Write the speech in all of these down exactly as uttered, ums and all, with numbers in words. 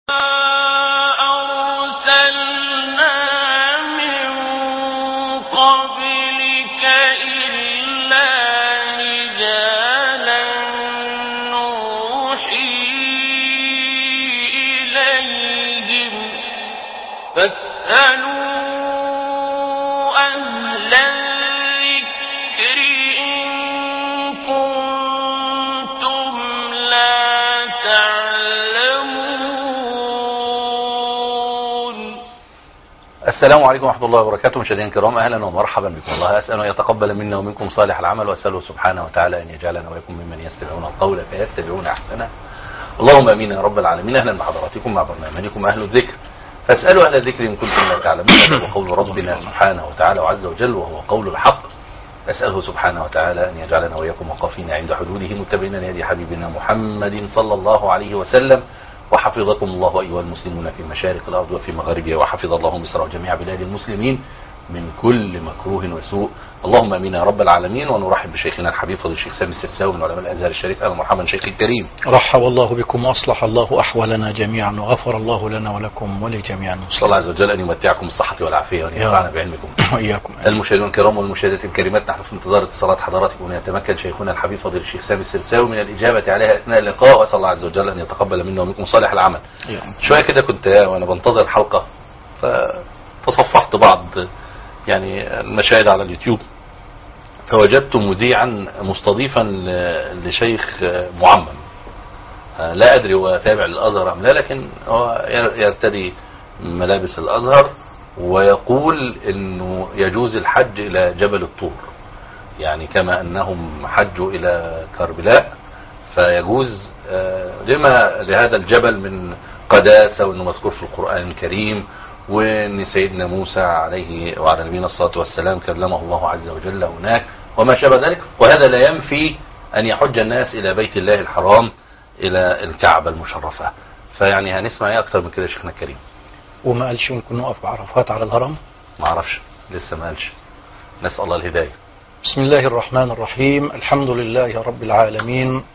السلام عليكم ورحمة الله وبركاته. مشاهدينا الكرام، أهلا ومرحبا بكم. الله أسأل أن يتقبل منا ومنكم صالح العمل، وأسأله سبحانه وتعالى أن يجعلنا ويكون ممن يستمعون القول فيتبعون أحسنه. اللهم آمين يا رب العالمين. أهلا بحضراتكم مع برنامجكم أهل الذكر، فاسألوا أهل الذكر إن كنتم لا تعلمون. وقول ربنا سبحانه وتعالى وعز وجل وهو قول الحق. أسأله سبحانه وتعالى أن يجعلنا وإياكم واقفين عند حدوده متبعين لهدي حبيبنا محمد صلى الله عليه وسلم. وحفظكم الله أيها المسلمون في مشارق الأرض وفي مغاربها، وحفظ الله مصر وجميع بلاد المسلمين من كل مكروه وسوء. اللهم امين يا رب العالمين. ونرحب بشيخنا الحبيب فضيلة الشيخ سامي السرساوي من علماء الازهر الشريف. اهلا ومرحبا شيخي الكريم. رحب الله بكم واصلح الله احوالنا جميعا، وغفر الله لنا ولكم ولجميع المسلمين. صلى الله عز وجل ان يمتعكم بالصحه والعافيه وان ينفعنا بعلمكم واياكم. المشاهدين الكرام والمشاهدات الكريمات، نحن في انتظار اتصالات حضراتكم، وان يتمكن شيخنا الحبيب فضيلة الشيخ سامي السرساوي من الاجابه عليها اثناء اللقاء، واسال الله عز وجل ان يتقبل منا ومنكم صالح العمل. شويه كده كنت وانا بنتظر الحلقه فتصفحت بعض يعني المشاهد على اليوتيوب، فوجدت مذيعا مستضيفا لشيخ معمم. لا أدري هو تابع للأزهر أم لا، لكن هو يرتدي ملابس الأزهر ويقول أنه يجوز الحج إلى جبل الطور، يعني كما أنهم حجوا إلى كربلاء فيجوز لما لهذا الجبل من قداسة، وأنه مذكور في القرآن الكريم، وان سيدنا موسى عليه وعلى نبينا الصلاة والسلام كلمه الله عز وجل هناك وما شابه ذلك. وهذا لا ينفي ان يحج الناس الى بيت الله الحرام، الى الكعبة المشرفة. فيعني هنسمع ايه اكتر من كده شيخنا الكريم؟ وما قالش ممكن نقف بعرفات على الهرم؟ ما اعرفش لسه ما قالش، نسأل الله الهداية. بسم الله الرحمن الرحيم. الحمد لله رب العالمين.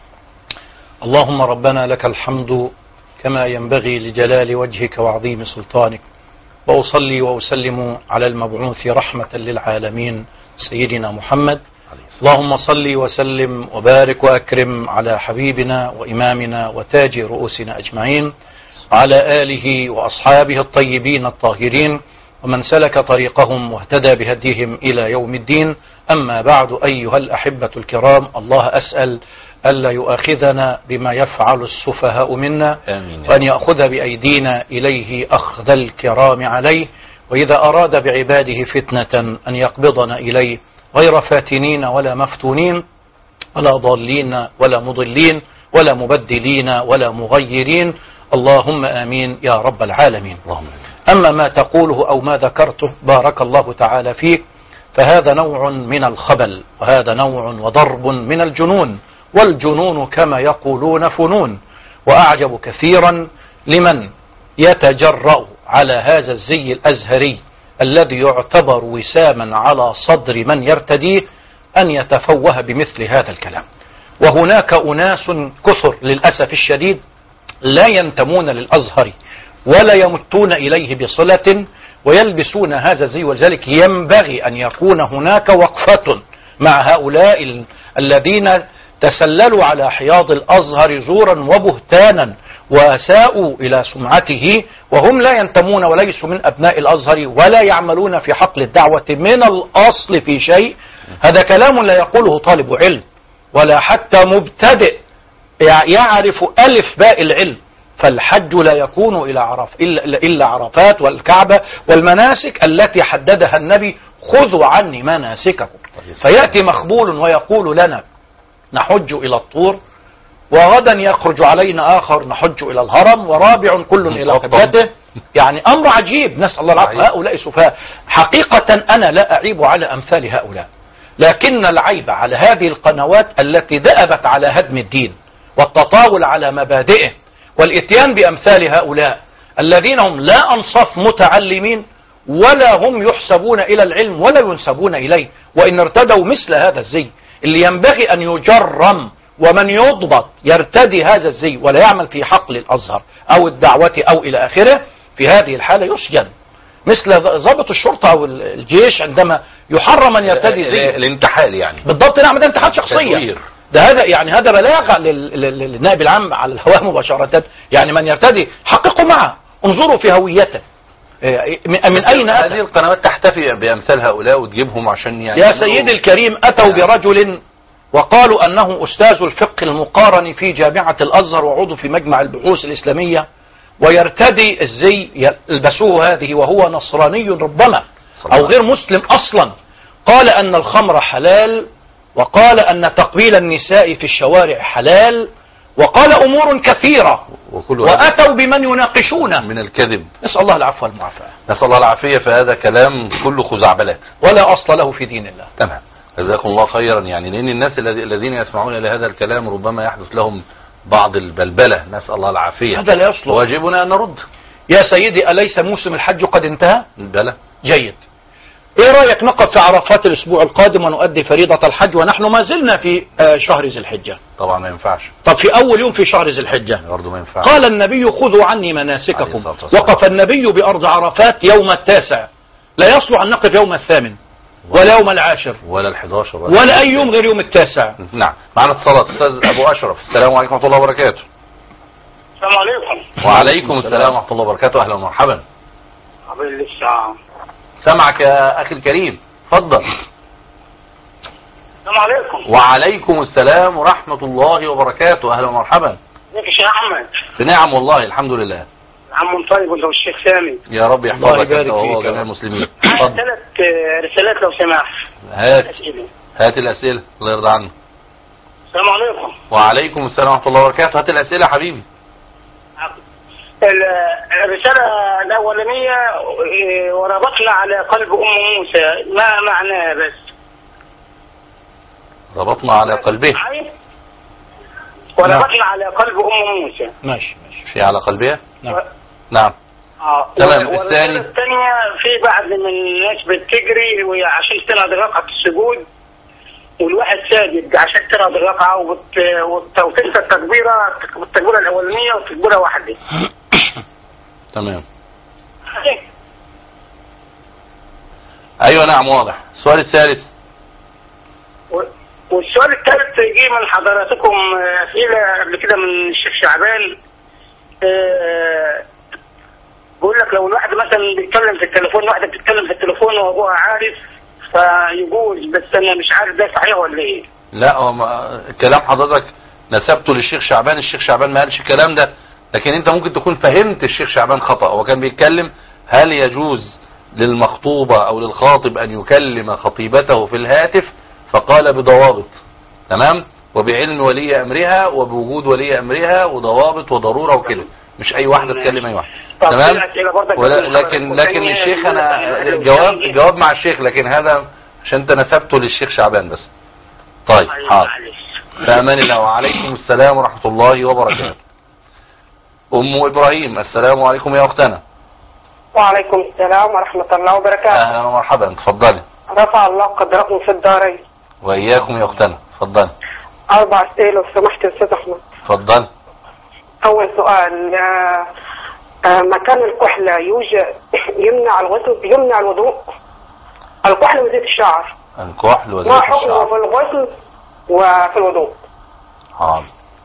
اللهم ربنا لك الحمد كما ينبغي لجلال وجهك وعظيم سلطانك، وأصلي وأسلم على المبعوث رحمة للعالمين سيدنا محمد. اللهم صل وسلم وبارك وأكرم على حبيبنا وإمامنا وتاج رؤوسنا أجمعين، على آله وأصحابه الطيبين الطاهرين، ومن سلك طريقهم واهتدى بهديهم إلى يوم الدين. أما بعد أيها الأحبة الكرام، الله أسأل ألا يؤاخذنا بما يفعل السفهاء منا، وأن يأخذ بأيدينا إليه أخذ الكرام عليه، وإذا أراد بعباده فتنة أن يقبضنا إليه غير فاتنين ولا مفتونين ولا ضالين ولا مضلين ولا مبدلين ولا مغيرين. اللهم آمين يا رب العالمين. أما ما تقوله أو ما ذكرته بارك الله تعالى فيك، فهذا نوع من الخبل، وهذا نوع وضرب من الجنون، والجنون كما يقولون فنون. وأعجب كثيرا لمن يتجرأ على هذا الزي الأزهري الذي يعتبر وساما على صدر من يرتديه أن يتفوه بمثل هذا الكلام. وهناك أناس كثر للأسف الشديد لا ينتمون للأزهر ولا يمتون إليه بصلة ويلبسون هذا الزي، ولذلك ينبغي أن يكون هناك وقفة مع هؤلاء الذين تسللوا على حياض الأزهر زورا وبهتانا وأساءوا إلى سمعته، وهم لا ينتمون وليسوا من أبناء الأزهر ولا يعملون في حقل الدعوة من الأصل في شيء. هذا كلام لا يقوله طالب علم ولا حتى مبتدئ يعرف ألف باء العلم. فالحج لا يكون إلا, عرف إلا عرفات والكعبة والمناسك التي حددها النبي: خذوا عني مناسككم. فيأتي مخبول ويقول لنا نحج إلى الطور، وغدا يخرج علينا آخر نحج إلى الهرم، ورابع كل إلى قبلته. يعني أمر عجيب، نسأل الله العافية. هؤلاء سفهاء حقيقة. أنا لا أعيب على أمثال هؤلاء، لكن العيب على هذه القنوات التي دأبت على هدم الدين والتطاول على مبادئه، والإتيان بأمثال هؤلاء الذين هم لا أنصاف متعلمين ولا هم يحسبون إلى العلم ولا ينسبون إليه، وإن ارتدوا مثل هذا الزي اللي ينبغي أن يجرم، ومن يضبط يرتدي هذا الزي ولا يعمل في حقل الأزهر أو الدعوة أو إلى آخره، في هذه الحالة يسجن، مثل ضابط الشرطة أو الجيش عندما يحرم أن يرتدي زي الانتحال يعني. بالضبط، نعم، ده انتحال شخصية، ده هذا يعني هذا بلاغ للنائب العام على الهواء مباشرة، يعني من يرتدي حققوا معه، انظروا في هويته من أين أتى. هذه القنوات تحتفي بأمثال هؤلاء وتجيبهم عشان يعني. يا سيدي الكريم، أتوا برجل وقالوا أنه أستاذ الفقه المقارن في جامعة الأزهر وعضو في مجمع البحوث الإسلامية، ويرتدي الزي يلبسوه هذه وهو نصراني ربما أو غير مسلم أصلا. قال أن الخمر حلال، وقال أن تقبيل النساء في الشوارع حلال، وقال أمور كثيرة، وأتوا بمن يناقشونه من الكذب. نسأل الله العفو والمعافاة. نسأل الله العافية. فهذا كلام كله خزعبلات ولا أصل له في دين الله. تمام، جزاكم الله خيرا. يعني لأن الناس الذين يسمعون إلى هذا الكلام ربما يحدث لهم بعض البلبلة، نسأل الله العافية. هذا لا يصلح. واجبنا أن نرد. يا سيدي، أليس موسم الحج قد انتهى؟ بلى. جيد. ايه رأيك نقف في عرفات الاسبوع القادم ونؤدي فريضة الحج ونحن ما زلنا في شهر ذي الحجة؟ طبعا ما ينفعش. طب في اول يوم في شهر ذي الحجة برضه ما ينفعش. قال النبي خذوا عني مناسككم. وقف النبي بأرض عرفات يوم التاسع، لا يصلح ان نقف يوم الثامن ولا يوم العاشر ولا الحداشر ولا, ولا اي يوم غير يوم التاسع. نعم. معنا اتصالات. استاذ ابو اشرف، السلام عليكم ورحمة الله وبركاته. السلام عليكم. وعليكم السلام ورحمة الله وبركاته. اهلا ومرحبا. قبل الساعة. سمعك يا اخي الكريم، اتفضل. السلام عليكم. وعليكم السلام ورحمة الله وبركاته. اهلا ومرحبا. ازيك يا شيخ احمد؟ بنعم والله، الحمد لله. عم طيب وانت والشيخ سامي. يا رب يحفظك انت وهو جميع المسلمين. اتفضل. ثلاث رسالات لو سمحت. هات أسئلة. هات الاسئله الله يرضى عنك. السلام عليكم. وعليكم السلام ورحمة الله وبركاته. هات الاسئله يا حبيبي. الرسالة الأولانية، وربطنا على قلب أم موسى، ما معناها بس؟ ربطنا على قلبه. وربطنا على قلب أم موسى. ماشي ماشي. في على قلبها؟ نعم. و... نعم. اه تمام. الثاني. الثانية، في بعض من الناس بتجري عشان تنهض ركعة السجود، والواحد ساجد عشان تنهض الركعة وتنسى التكبيرة، التكبيرة الأولانية والتكبيرة واحدة. تمام. ايوه نعم واضح. السؤال الثالث. والسؤال الثالث يجي من حضراتكم اسئله قبل كده من الشيخ شعبان. أه بيقول لك لو الواحد مثلا بيتكلم في التليفون، واحده بتتكلم في التليفون وابوها عارف فيجوز، بس انا مش عارف ده صحيح ولا ايه. لا، هو كلام حضرتك نسبته للشيخ شعبان. الشيخ شعبان ما قالش الكلام ده، لكن انت ممكن تكون فهمت الشيخ شعبان خطأ. هو كان بيتكلم هل يجوز للمخطوبة او للخاطب ان يكلم خطيبته في الهاتف، فقال بضوابط. تمام. وبعلم ولي امرها وبوجود ولي امرها وضوابط وضرورة وكده، مش اي واحدة تكلم اي واحد. تمام. لكن لكن الشيخ انا الجواب الجواب مع الشيخ، لكن هذا عشان انت نسبته للشيخ شعبان بس. طيب حاضر. فامان الله. وعليكم السلام ورحمة الله وبركاته. ام ابراهيم، السلام عليكم يا اختنا. وعليكم السلام ورحمة الله وبركاته. اهلا ومرحبا. تفضلي. رفع الله قدركم في الدارين. واياكم يا اختنا. تفضلي. اربع اسئله لو سمحت يا استاذ احمد. تفضلي. اول سؤال، آآ آآ مكان الكحله يوجد يمنع الغسل يمنع الوضوء؟ الكحل وزيت الشعر. الكحل وزيت ما الشعر. حكمه في الغسل وفي الوضوء؟ حاضر.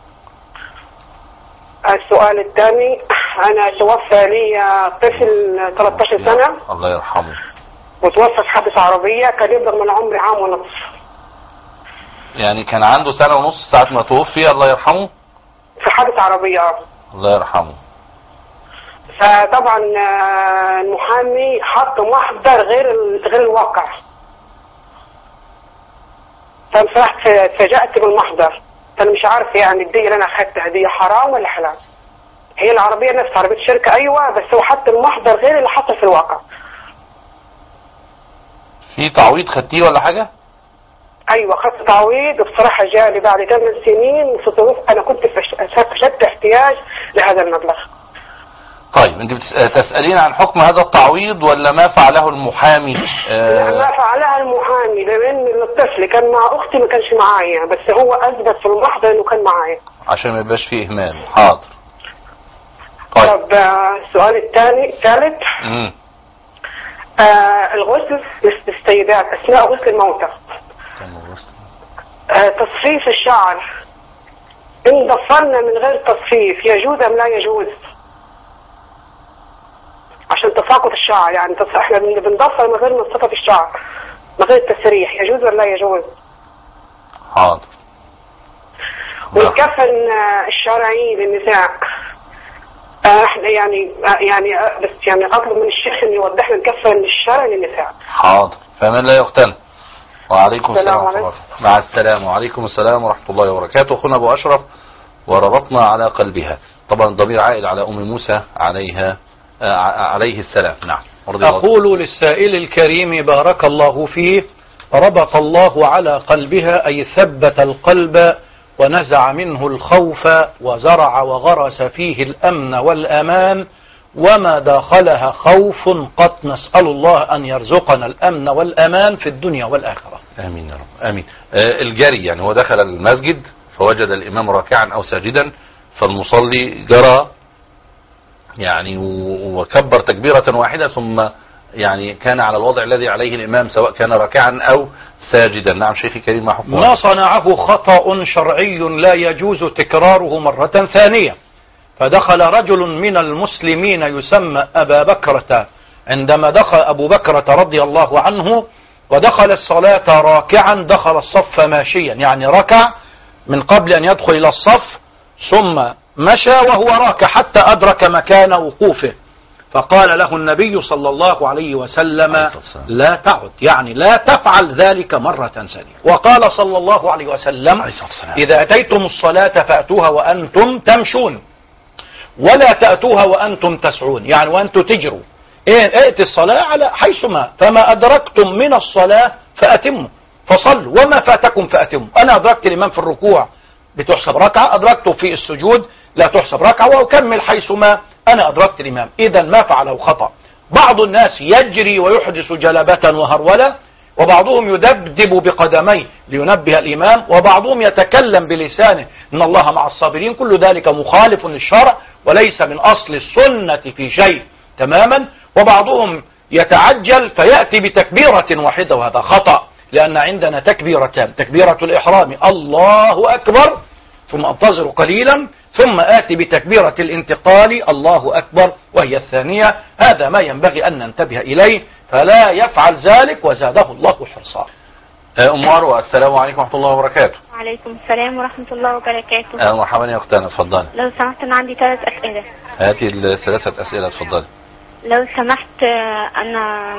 السؤال الثاني، انا توفى لي طفل ثلاثة عشر سنة. الله يرحمه. وتوفى في حادث عربية، كان يبلغ من عمري عام ونصف. يعني كان عنده سنة ونص ساعة ما توفي. الله يرحمه. في حادث عربية. الله يرحمه. فطبعا المحامي حط محضر غير غير الواقع. فبصراحة اتفاجأت بالمحضر، فانا مش عارف يعني الدية اللي انا اخدتها دي حرام ولا حلال. هي العربية نفس عربية الشركة ايوه، بس هو حط المحضر غير اللي حصل في الواقع. في تعويض خدتيه ولا حاجة؟ ايوه خدت تعويض، وبصراحة جالي بعد ثمان سنين في ظروف انا كنت في شد احتياج لهذا المبلغ. طيب انت تسألين عن حكم هذا التعويض ولا ما فعله المحامي؟ آه لا، ما فعلها المحامي، لان الطفل كان مع اختي ما كانش معايا، بس هو اثبت في المحضر انه كان معايا عشان ما يبقاش فيه اهمال. حاضر. طيب. طب السؤال الثاني الثالث امم آه الغسل للسيدات اثناء غسل الموتى، آه تصفيف الشعر ان ضفرنا من غير تصفيف يجوز ام لا يجوز؟ عشان تساقط الشعر، يعني احنا بنضفر من غير نصفة الشعر من غير التسريح، يجوز ولا لا يجوز؟ حاضر. والكفن الشرعي للنساء احنا يعني يعني بس يعني اطلب من الشيخ ان يوضح لنا الكفن الشرعي للنساء. حاضر. فمن لا يختن. وعليكم السلام ورحمة الله. مع السلامة. وعليكم السلام ورحمة الله وبركاته. اخونا ابو اشرف وربطنا على قلبها، طبعا الضمير عائد على ام موسى عليها عليه السلام. نعم. أقول للسائل الكريم بارك الله فيه، ربط الله على قلبها أي ثبت القلب ونزع منه الخوف وزرع وغرس فيه الأمن والأمان، وما داخلها خوف قط، نسأل الله أن يرزقنا الأمن والأمان في الدنيا والآخرة. آمين يا رب. آمين. آه الجري يعني هو دخل المسجد فوجد الإمام راكعا أو ساجدا، فالمصلي جرى يعني وكبر تكبيرة واحدة ثم يعني كان على الوضع الذي عليه الإمام سواء كان راكعا أو ساجدا. نعم شيخي كريم، ما حكمه؟ ما صنعه خطأ شرعي لا يجوز تكراره مرة ثانية. فدخل رجل من المسلمين يسمى أبا بكرة، عندما دخل أبو بكرة رضي الله عنه ودخل الصلاة راكعا دخل الصف ماشيا، يعني ركع من قبل أن يدخل إلى الصف ثم مشى وهو راكع حتى أدرك مكان وقوفه، فقال له النبي صلى الله عليه وسلم لا تعد، يعني لا تفعل ذلك مرة ثانية. وقال صلى الله عليه وسلم إذا أتيتم الصلاة فأتوها وأنتم تمشون ولا تأتوها وأنتم تسعون، يعني وأنتم تجروا. ائت الصلاة على حيثما، فما أدركتم من الصلاة فأتموا فصلوا وما فاتكم فأتموا. أنا أدركت الإمام في الركوع بتحسب ركعة، أدركته في السجود لا تحسب ركعة، وأكمل حيثما أنا أدركت الإمام. إذا ما فعله خطأ. بعض الناس يجري ويحدث جلبة وهرولة، وبعضهم يدبدب بقدميه لينبه الإمام، وبعضهم يتكلم بلسانه إن الله مع الصابرين. كل ذلك مخالف للشرع وليس من أصل السنة في شيء تماما. وبعضهم يتعجل فيأتي بتكبيرة واحدة، وهذا خطأ، لأن عندنا تكبيرتان: تكبيرة الإحرام الله أكبر ثم أنتظر قليلا ثم آتي بتكبيرة الانتقال الله أكبر وهي الثانية. هذا ما ينبغي أن ننتبه إليه، فلا يفعل ذلك وزاده الله حرصا. أم مروة، السلام عليكم ورحمة الله وبركاته. وعليكم السلام ورحمة الله وبركاته. أهلا مرحبا يا أختنا، اتفضلي. لو سمحت أنا عندي ثلاث أسئلة. هاتي الثلاثة أسئلة، اتفضلي. لو سمحت أنا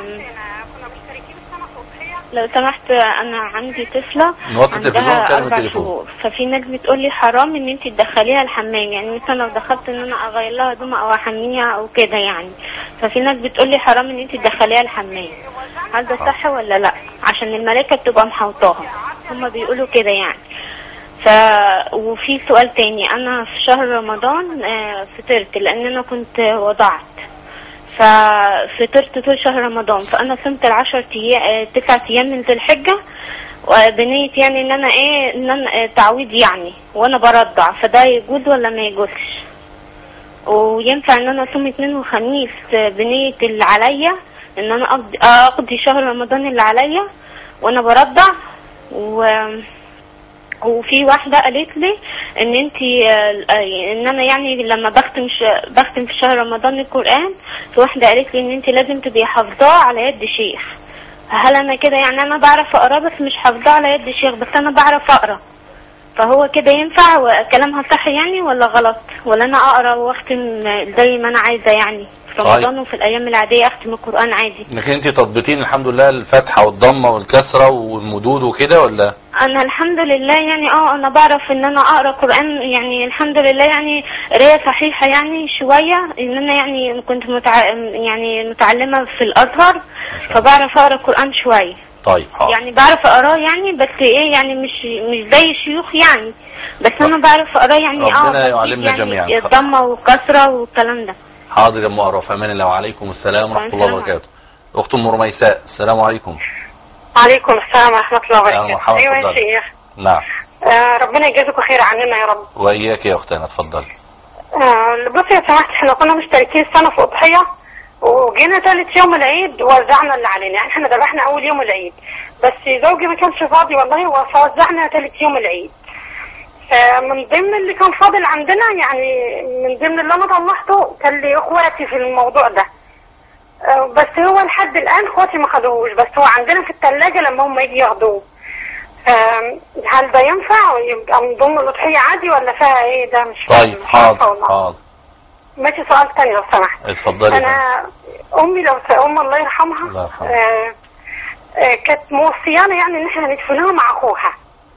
لو سمحت أنا عندي طفلة عندها أربع شهور، ففي ناس بتقول لي حرام إن أنت تدخليها الحمام، يعني مثلا لو دخلت إن أنا أغير لها هدومها أو أحميها أو كده يعني، ففي ناس بتقول لي حرام إن أنت تدخليها الحمام. هل ده صح ولا لأ؟ عشان الملائكة بتبقى محوطاها، هما بيقولوا كده يعني. ف وفي سؤال تاني، أنا في شهر رمضان فطرت لأن أنا كنت وضعت، ففطرت طول شهر رمضان، فانا صمت العشر ايام تسعة ايام من ذي الحجه وبنيت يعني ان انا ايه ان انا تعويض يعني وانا برضع، فده يجوز ولا ما يجوزش؟ وينفع ان انا اصوم اثنين وخميس بنيه اللي عليا ان انا اقضي, أقضي شهر رمضان اللي عليا وانا برضع؟ و وفي واحدة قالت لي ان انت ان انا يعني لما بختم بختم في شهر رمضان القرآن، في واحدة قالت لي ان انت لازم تبقي حافظاه على يد شيخ. هل انا كده يعني انا بعرف اقرا بس مش حافظاه على يد شيخ، بس انا بعرف اقرا، فهو كده ينفع وكلامها صح يعني ولا غلط؟ ولا انا اقرا واختم زي ما انا عايزة يعني في رمضان وفي الايام العادية اختم القرآن عادي؟ لكن انت تضبطين الحمد لله الفتحة والضمة والكسرة والمدود وكده ولا؟ انا الحمد لله يعني اه انا بعرف ان انا اقرا قرآن يعني الحمد لله، يعني قرايه صحيحة يعني شوية، ان انا يعني كنت متع... يعني متعلمة في الازهر، فبعرف اقرا قرآن شوية. طيب حاضر. يعني بعرف اقراه يعني بس ايه يعني مش مش زي الشيوخ يعني، بس طيب. انا بعرف اقراه يعني اه ربنا يعلمنا يعني جميعا الضمة والكسرة والكلام ده. حاضر يا ام مروة، في امان الله. وعليكم السلام ورحمة الله وبركاته. اخت ام رميساء، السلام عليكم. وعليكم السلام ورحمة الله وبركاته. ايوه يا شيخ. نعم. آه ربنا يجازيكم خير عننا يا رب. واياك يا اختنا، اتفضلي. آه بصي يا سماحة، احنا كنا مشتركين سنة في أضحية، وجينا ثالث يوم العيد وزعنا اللي علينا. يعني احنا ذبحنا أول يوم العيد، بس زوجي ما كانش فاضي والله، وفوزعنا ثالث يوم العيد. فمن ضمن اللي كان فاضل عندنا، يعني من ضمن اللي أنا طلعته كان لي إخواتي في الموضوع ده، آه بس هو لحد الآن إخواتي ما خدوهوش، بس هو عندنا في الثلاجة لما هم يجي ياخدوه. هل ده ينفع يبقى من ضمن الأضحية عادي ولا فيها ايه؟ ده مش طيب حاضر حاضر. ماشي. سؤال تاني لو سمحت. اتفضلي. انا امي لو ام الله يرحمها, الله يرحمها. آه آه كانت موصيانا يعني ان احنا ندفنها مع اخوها،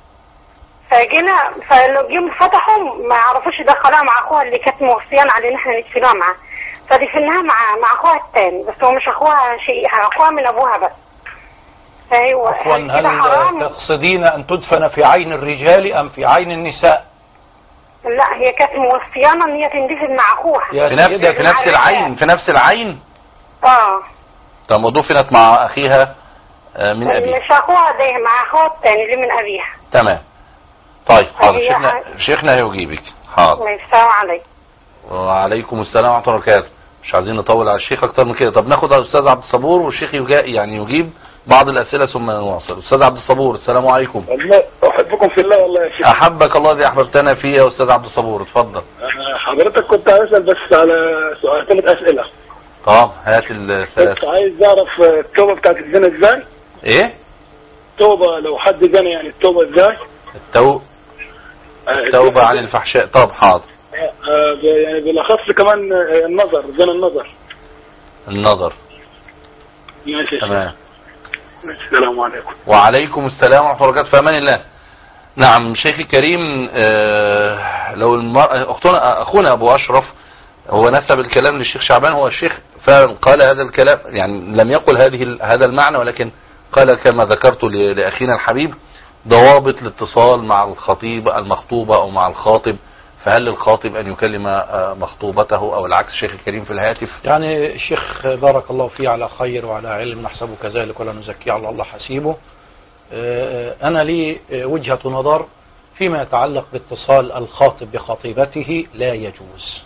فجينا فلو جم فتحوا ما يعرفوش يدخلوها مع اخوها اللي كانت موصيانا على ان احنا ندفنها معاه، فدفناها مع مع اخوها التاني، بس هو مش اخوها شيء، اخوها من ابوها بس. أيوة. عفوا، هل تقصدين أن تدفن في عين الرجال أم في عين النساء؟ لا، هي كانت موصيانا ان هي تندفن مع اخوها في نفس في نفس العين في نفس العين اه طب ما دفنت مع اخيها من ابيها؟ مش اخوها ده، مع اخوها الثاني اللي من ابيها. تمام. طيب حاضر. شيخنا شيخنا هيجيبك. حاضر. السلام عليكم. وعليكم السلام ورحمه الله وبركاته. مش عايزين نطول على الشيخ اكتر من كده. طب ناخد الاستاذ عبد الصبور والشيخ يعني يجيب بعض الاسئله ثم نواصل. استاذ عبد الصبور السلام عليكم. الله احبكم في الله والله يا شيخ. احبك الله الذي احببتنا فيه يا استاذ عبد الصبور، اتفضل. حضرتك كنت عايز اسال بس على سؤال ثلاث اسئله. طب هات الثلاث. كنت عايز اعرف التوبه بتاعت الزنا ازاي؟ ايه؟ التوبه لو حد زنى يعني التوبه ازاي؟ التو التوبه عن الفحشاء. طب حاضر. يعني بالاخص كمان النظر، زنا النظر. النظر. ماشي. تمام. السلام عليكم. وعليكم السلام ورحمة الله وبركاته. في امان الله. نعم شيخي الكريم، آه لو المرأة اختنا اخونا ابو اشرف هو نسب الكلام للشيخ شعبان، هو الشيخ فعلا قال هذا الكلام، يعني لم يقل هذه هذا المعنى، ولكن قال كما ذكرت لاخينا الحبيب ضوابط الاتصال مع الخطيب المخطوبة او مع الخاطب. فهل للخاطب ان يكلم مخطوبته او العكس شيخ الكريم في الهاتف؟ يعني الشيخ بارك الله فيه على خير وعلى علم، نحسبه كذلك ولا نزكيه على الله حسيبه. انا لي وجهة نظر فيما يتعلق باتصال الخاطب بخطيبته، لا يجوز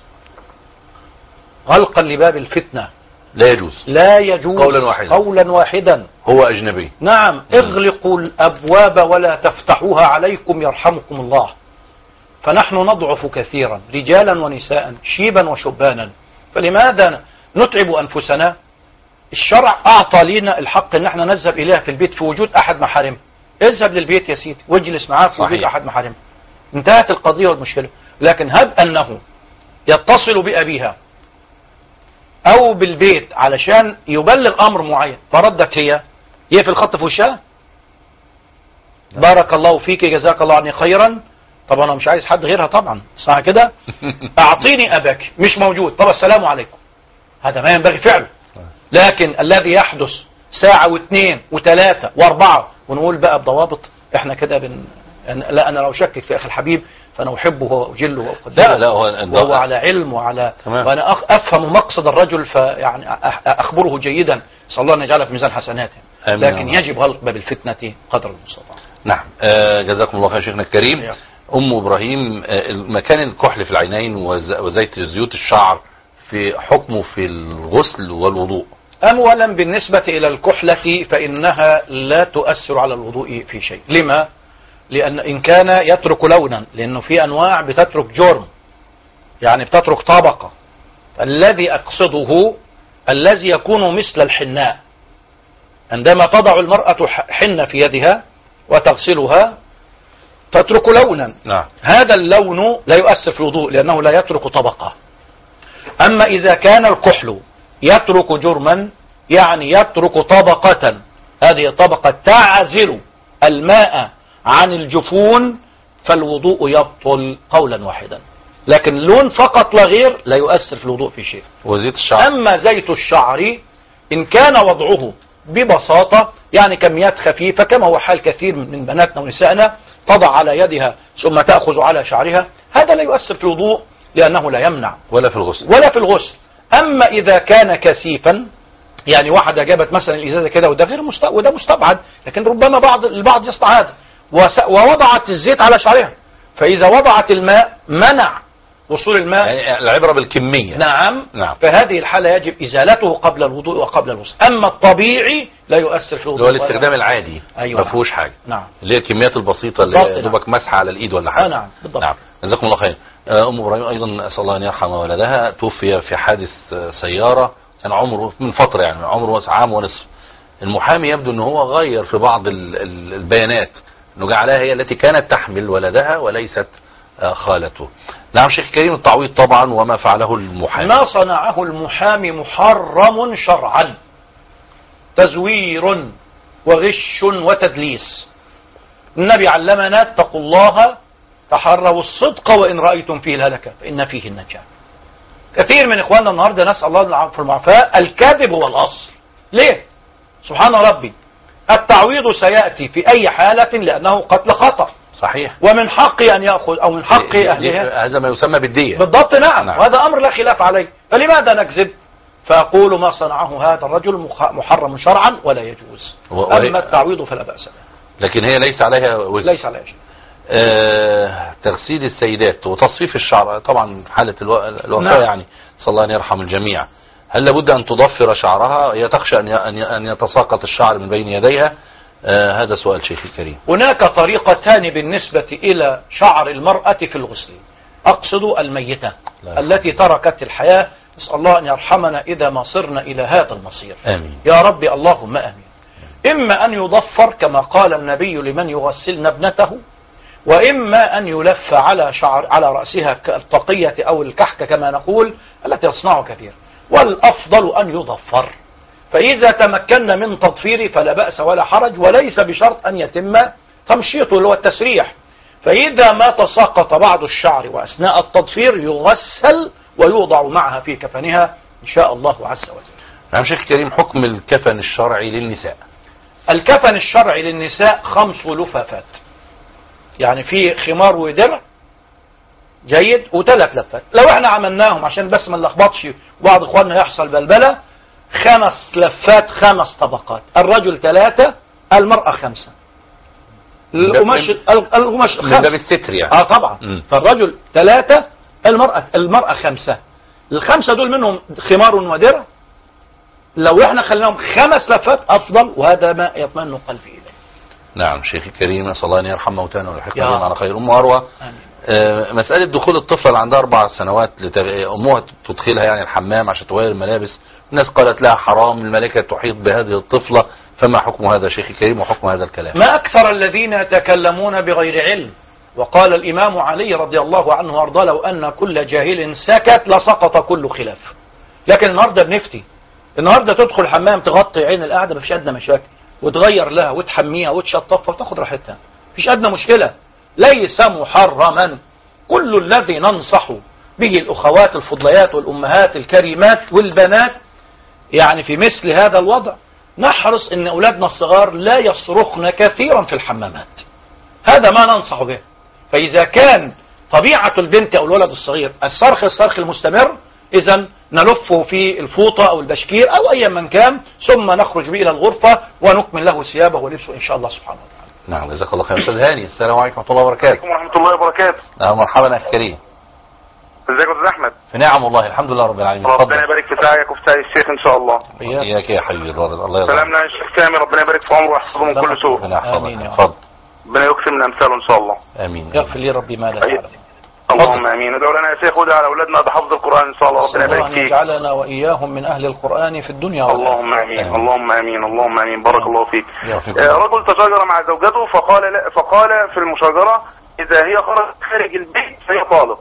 غلقا لباب الفتنة. لا يجوز. لا يجوز قولا واحدا. قولا واحدا. هو اجنبي. نعم. اغلقوا الابواب ولا تفتحوها عليكم يرحمكم الله. فنحن نضعف كثيرا رجالا ونساء، شيبا وشبانا، فلماذا نتعب أنفسنا؟ الشرع أعطى لنا الحق أن احنا نذهب إليها في البيت في وجود أحد محارم. اذهب للبيت يا سيدي واجلس معاه في وجود أحد محارم، انتهت القضية والمشكلة. لكن هب أنه يتصل بأبيها أو بالبيت علشان يبلغ أمر معين، فردت هي هي في الخط في وشها، بارك الله فيك جزاك الله عني خيرا، طب انا مش عايز حد غيرها طبعا، صح كده؟ اعطيني اباك، مش موجود، طب السلام عليكم. هذا ما ينبغي فعله. لكن الذي يحدث ساعة واثنين وثلاثة واربعة ونقول بقى بضوابط، احنا كده بن... لا انا لو شكك في اخي الحبيب فانا احبه واجله واقدره، لا هو وهو على علم وعلى تمام. وانا افهم مقصد الرجل، فيعني اخبره جيدا، صلى الله ان يجعله في ميزان حسناته. لكن يجب غلق باب الفتنة قدر المستطاع. نعم. آه جزاكم الله خير شيخنا الكريم. يا. ام ابراهيم، مكان الكحل في العينين وزيت زيوت الشعر في حكمه في الغسل والوضوء؟ اولا بالنسبة الى الكحلة فانها لا تؤثر على الوضوء في شيء. لما؟ لان ان كان يترك لونا، لانه في انواع بتترك جرم، يعني بتترك طبقة. الذي اقصده الذي يكون مثل الحناء، عندما تضع المرأة حنة في يدها وتغسلها تترك لونا. نعم. هذا اللون لا يؤثر في الوضوء لأنه لا يترك طبقة. أما إذا كان الكحل يترك جرما، يعني يترك طبقة، هذه طبقة تعزل الماء عن الجفون، فالوضوء يبطل قولا واحدا. لكن لون فقط لا غير لا يؤثر في الوضوء في شيء. وزيت الشعر. أما زيت الشعر إن كان وضعه ببساطة، يعني كميات خفيفة كما هو حال كثير من بناتنا ونسائنا، تضع على يدها ثم تأخذ على شعرها، هذا لا يؤثر في الوضوء لأنه لا يمنع ولا في الغسل ولا في الغسل. أما إذا كان كثيفا، يعني واحدة جابت مثلا الإزازة كده، وده غير مست... وده مستبعد، لكن ربما بعض البعض يصنع هذا، وس... ووضعت الزيت على شعرها، فإذا وضعت الماء منع وصول الماء يعني العبرة بالكمية. نعم. نعم. فهذه الحالة يجب إزالته قبل الوضوء وقبل الغسل. أما الطبيعي لا يؤثر في الوضوء. هو الاستخدام العادي. أيوة. ما فيهوش حاجة. نعم. اللي هي الكميات البسيطة اللي هي دوبك مسح على الإيد ولا حاجة. آه نعم بالضبط. نعم. جزاكم الله خير. أم إبراهيم أيضا أسأل الله أن يرحم ولدها، توفي في حادث سيارة، كان عمره من فترة يعني عمره عام ونصف. المحامي يبدو أنه هو غير في بعض البيانات، أنه جعلها هي التي كانت تحمل ولدها وليست خالته. نعم شيخ كريم، التعويض طبعا وما فعله المحامي. ما صنعه المحامي محرم شرعا، تزوير وغش وتدليس. النبي علمنا اتقوا الله تحروا الصدق وإن رأيتم فيه الهلكة فإن فيه النجاة. كثير من إخواننا النهاردة نسأل الله العفو والعافية الكذب هو الأصل. ليه؟ سبحان ربي، التعويض سيأتي في أي حالة لأنه قتل خطأ. صحيح. ومن حقي أن يأخذ أو من حق أهلها. هذا ما يسمى بالدية. بالضبط. نعم. نعم. وهذا أمر لا خلاف عليه. فلماذا نكذب؟ فأقول ما صنعه هذا الرجل محرم شرعا ولا يجوز. أما التعويض فلا بأس به. لكن هي ليس عليها وزن. ليس عليها شيء. آه تغسيل السيدات وتصفيف الشعر طبعا حالة الوفاة. نعم. يعني صلى الله أن يرحم الجميع. هل لابد أن تضفر شعرها؟ هي تخشى أن يتساقط الشعر من بين يديها؟ آه هذا سؤال شيخي الكريم. هناك طريقتان بالنسبة إلى شعر المرأة في الغسل. أقصد الميتة لا. التي تركت الحياة. نسأل الله أن يرحمنا إذا ما صرنا إلى هذا المصير. آمين. يا ربي اللهم آمين. إما أن يضفر كما قال النبي لمن يغسلن ابنته، وإما أن يلف على شعر على رأسها كالطاقية أو الكحكة كما نقول التي يصنعها كثير، والأفضل أن يضفر. فإذا تمكنا من تضفيره فلا بأس ولا حرج، وليس بشرط أن يتم تمشيطه اللي هو التسريح. فإذا ما تساقط بعض الشعر وأثناء التضفير يغسل ويوضع معها في كفنها إن شاء الله عز وجل. نعم شيخ كريم، حكم الكفن الشرعي للنساء. الكفن الشرعي للنساء خمس لفافات، يعني في خمار ودرع جيد وثلاث لفات. لو احنا عملناهم عشان بس ما نلخبطش بعض اخواننا يحصل بلبله، خمس لفات خمس طبقات، الرجل ثلاثة المرأة خمسة. القماش القماش من باب الستر يعني. اه طبعا. م. فالرجل ثلاثة المرأة المرأة خمسة. الخمسة دول منهم خمار ودرع. لو احنا خليناهم خمس لفات افضل، وهذا ما يطمئن قلبي اليه. نعم شيخي الكريم، اسال الله ان يرحم موتانا ويلحقنا بهم على خير. ام اروى، آه مساله دخول الطفله اللي عندها اربع سنوات لتغ... امها تدخلها يعني الحمام عشان تغير الملابس، الناس قالت لها حرام، الملائكه تحيط بهذه الطفله، فما حكم هذا شيخي الكريم وحكم هذا الكلام؟ ما اكثر الذين يتكلمون بغير علم. وقال الامام علي رضي الله عنه وارضاه لو ان كل جاهل سكت لسقط كل خلاف. لكن النهارده بنفتي، النهارده تدخل الحمام تغطي عين القاعده مفيش ادنى مشاكل، وتغير لها وتحميها وتشطفها وتاخد راحتها، مفيش ادنى مشكله، ليس محرما. كل الذي ننصح به الاخوات الفضليات والامهات الكريمات والبنات يعني في مثل هذا الوضع نحرص ان اولادنا الصغار لا يصرخن كثيرا في الحمامات. هذا ما ننصح به. فاذا كان طبيعه البنت او الولد الصغير الصرخ الصرخ المستمر، اذا نلفه في الفوطة او البشكير او اي من كان، ثم نخرج به الى الغرفة ونكمل له ثيابه ولبسه ان شاء الله سبحانه وتعالى. نعم جزاك الله خير. استاذ هاني، السلام عليكم ورحمة الله وبركاته. وعليكم ورحمة الله وبركاته. اهلا مرحبا اخي كريم. ازيك يا استاذ احمد؟ في نعم والله الحمد لله رب العالمين. ربنا يبارك في سعيك وفي سعي الشيخ ان شاء الله. اياك يا حبيبي الله يرضى. سلامنا الشيخ سامي، ربنا يبارك في عمره ويحفظه من كل سوء. ربنا يحفظك. اتفضل. ربنا يكثر من امثاله ان شاء الله. امين. يغفر لي ربي ما لا تعلم. اللهم امين. ادعو لنا يا شيخ ودعو على اولادنا بحفظ القران ان شاء الله، ربنا يبارك فيك. يجعلنا واياهم من اهل القران في الدنيا والآخرة. اللهم امين اللهم امين اللهم امين. بارك الله فيك. رجل تشاجر مع زوجته فقال لا فقال في المشاجره اذا هي خرجت خارج البيت فهي طالق.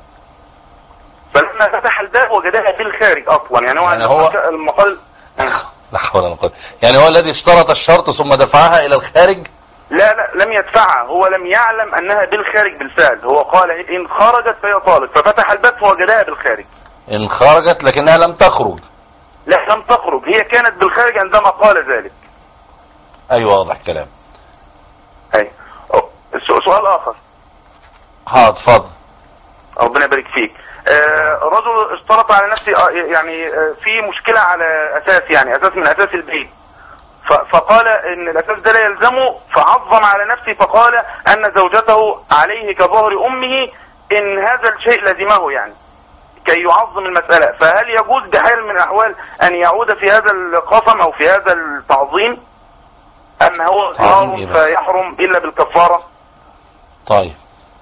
فلما فتح الباب وجدها في الخارج اصلا، يعني هو, يعني هو المقال لا حول ولا قوه. يعني هو الذي اشترط الشرط ثم دفعها الى الخارج؟ لا لا لم يدفعها، هو لم يعلم انها بالخارج بالفعل، هو قال ان خرجت فهي طالق، ففتح الباب فوجدها بالخارج. ان خرجت لكنها لم تخرج. لا لم تخرج، هي كانت بالخارج عندما قال ذلك. ايوه واضح الكلام. اي سؤال اخر. ها اتفضل. ربنا يبارك فيك. آه رجل اشترط على نفسه آه يعني آه في مشكلة على اساس يعني اساس من اساس البيت، فقال ان الاساس ده لا يلزمه، فعظم على نفسه فقال ان زوجته عليه كظهر امه ان هذا الشيء لزمه يعني كي يعظم المسألة، فهل يجوز بحال من الأحوال أن يعود في هذا القسم أو في هذا التعظيم، أم هو ظهار فيحرم إلا بالكفارة؟ طيب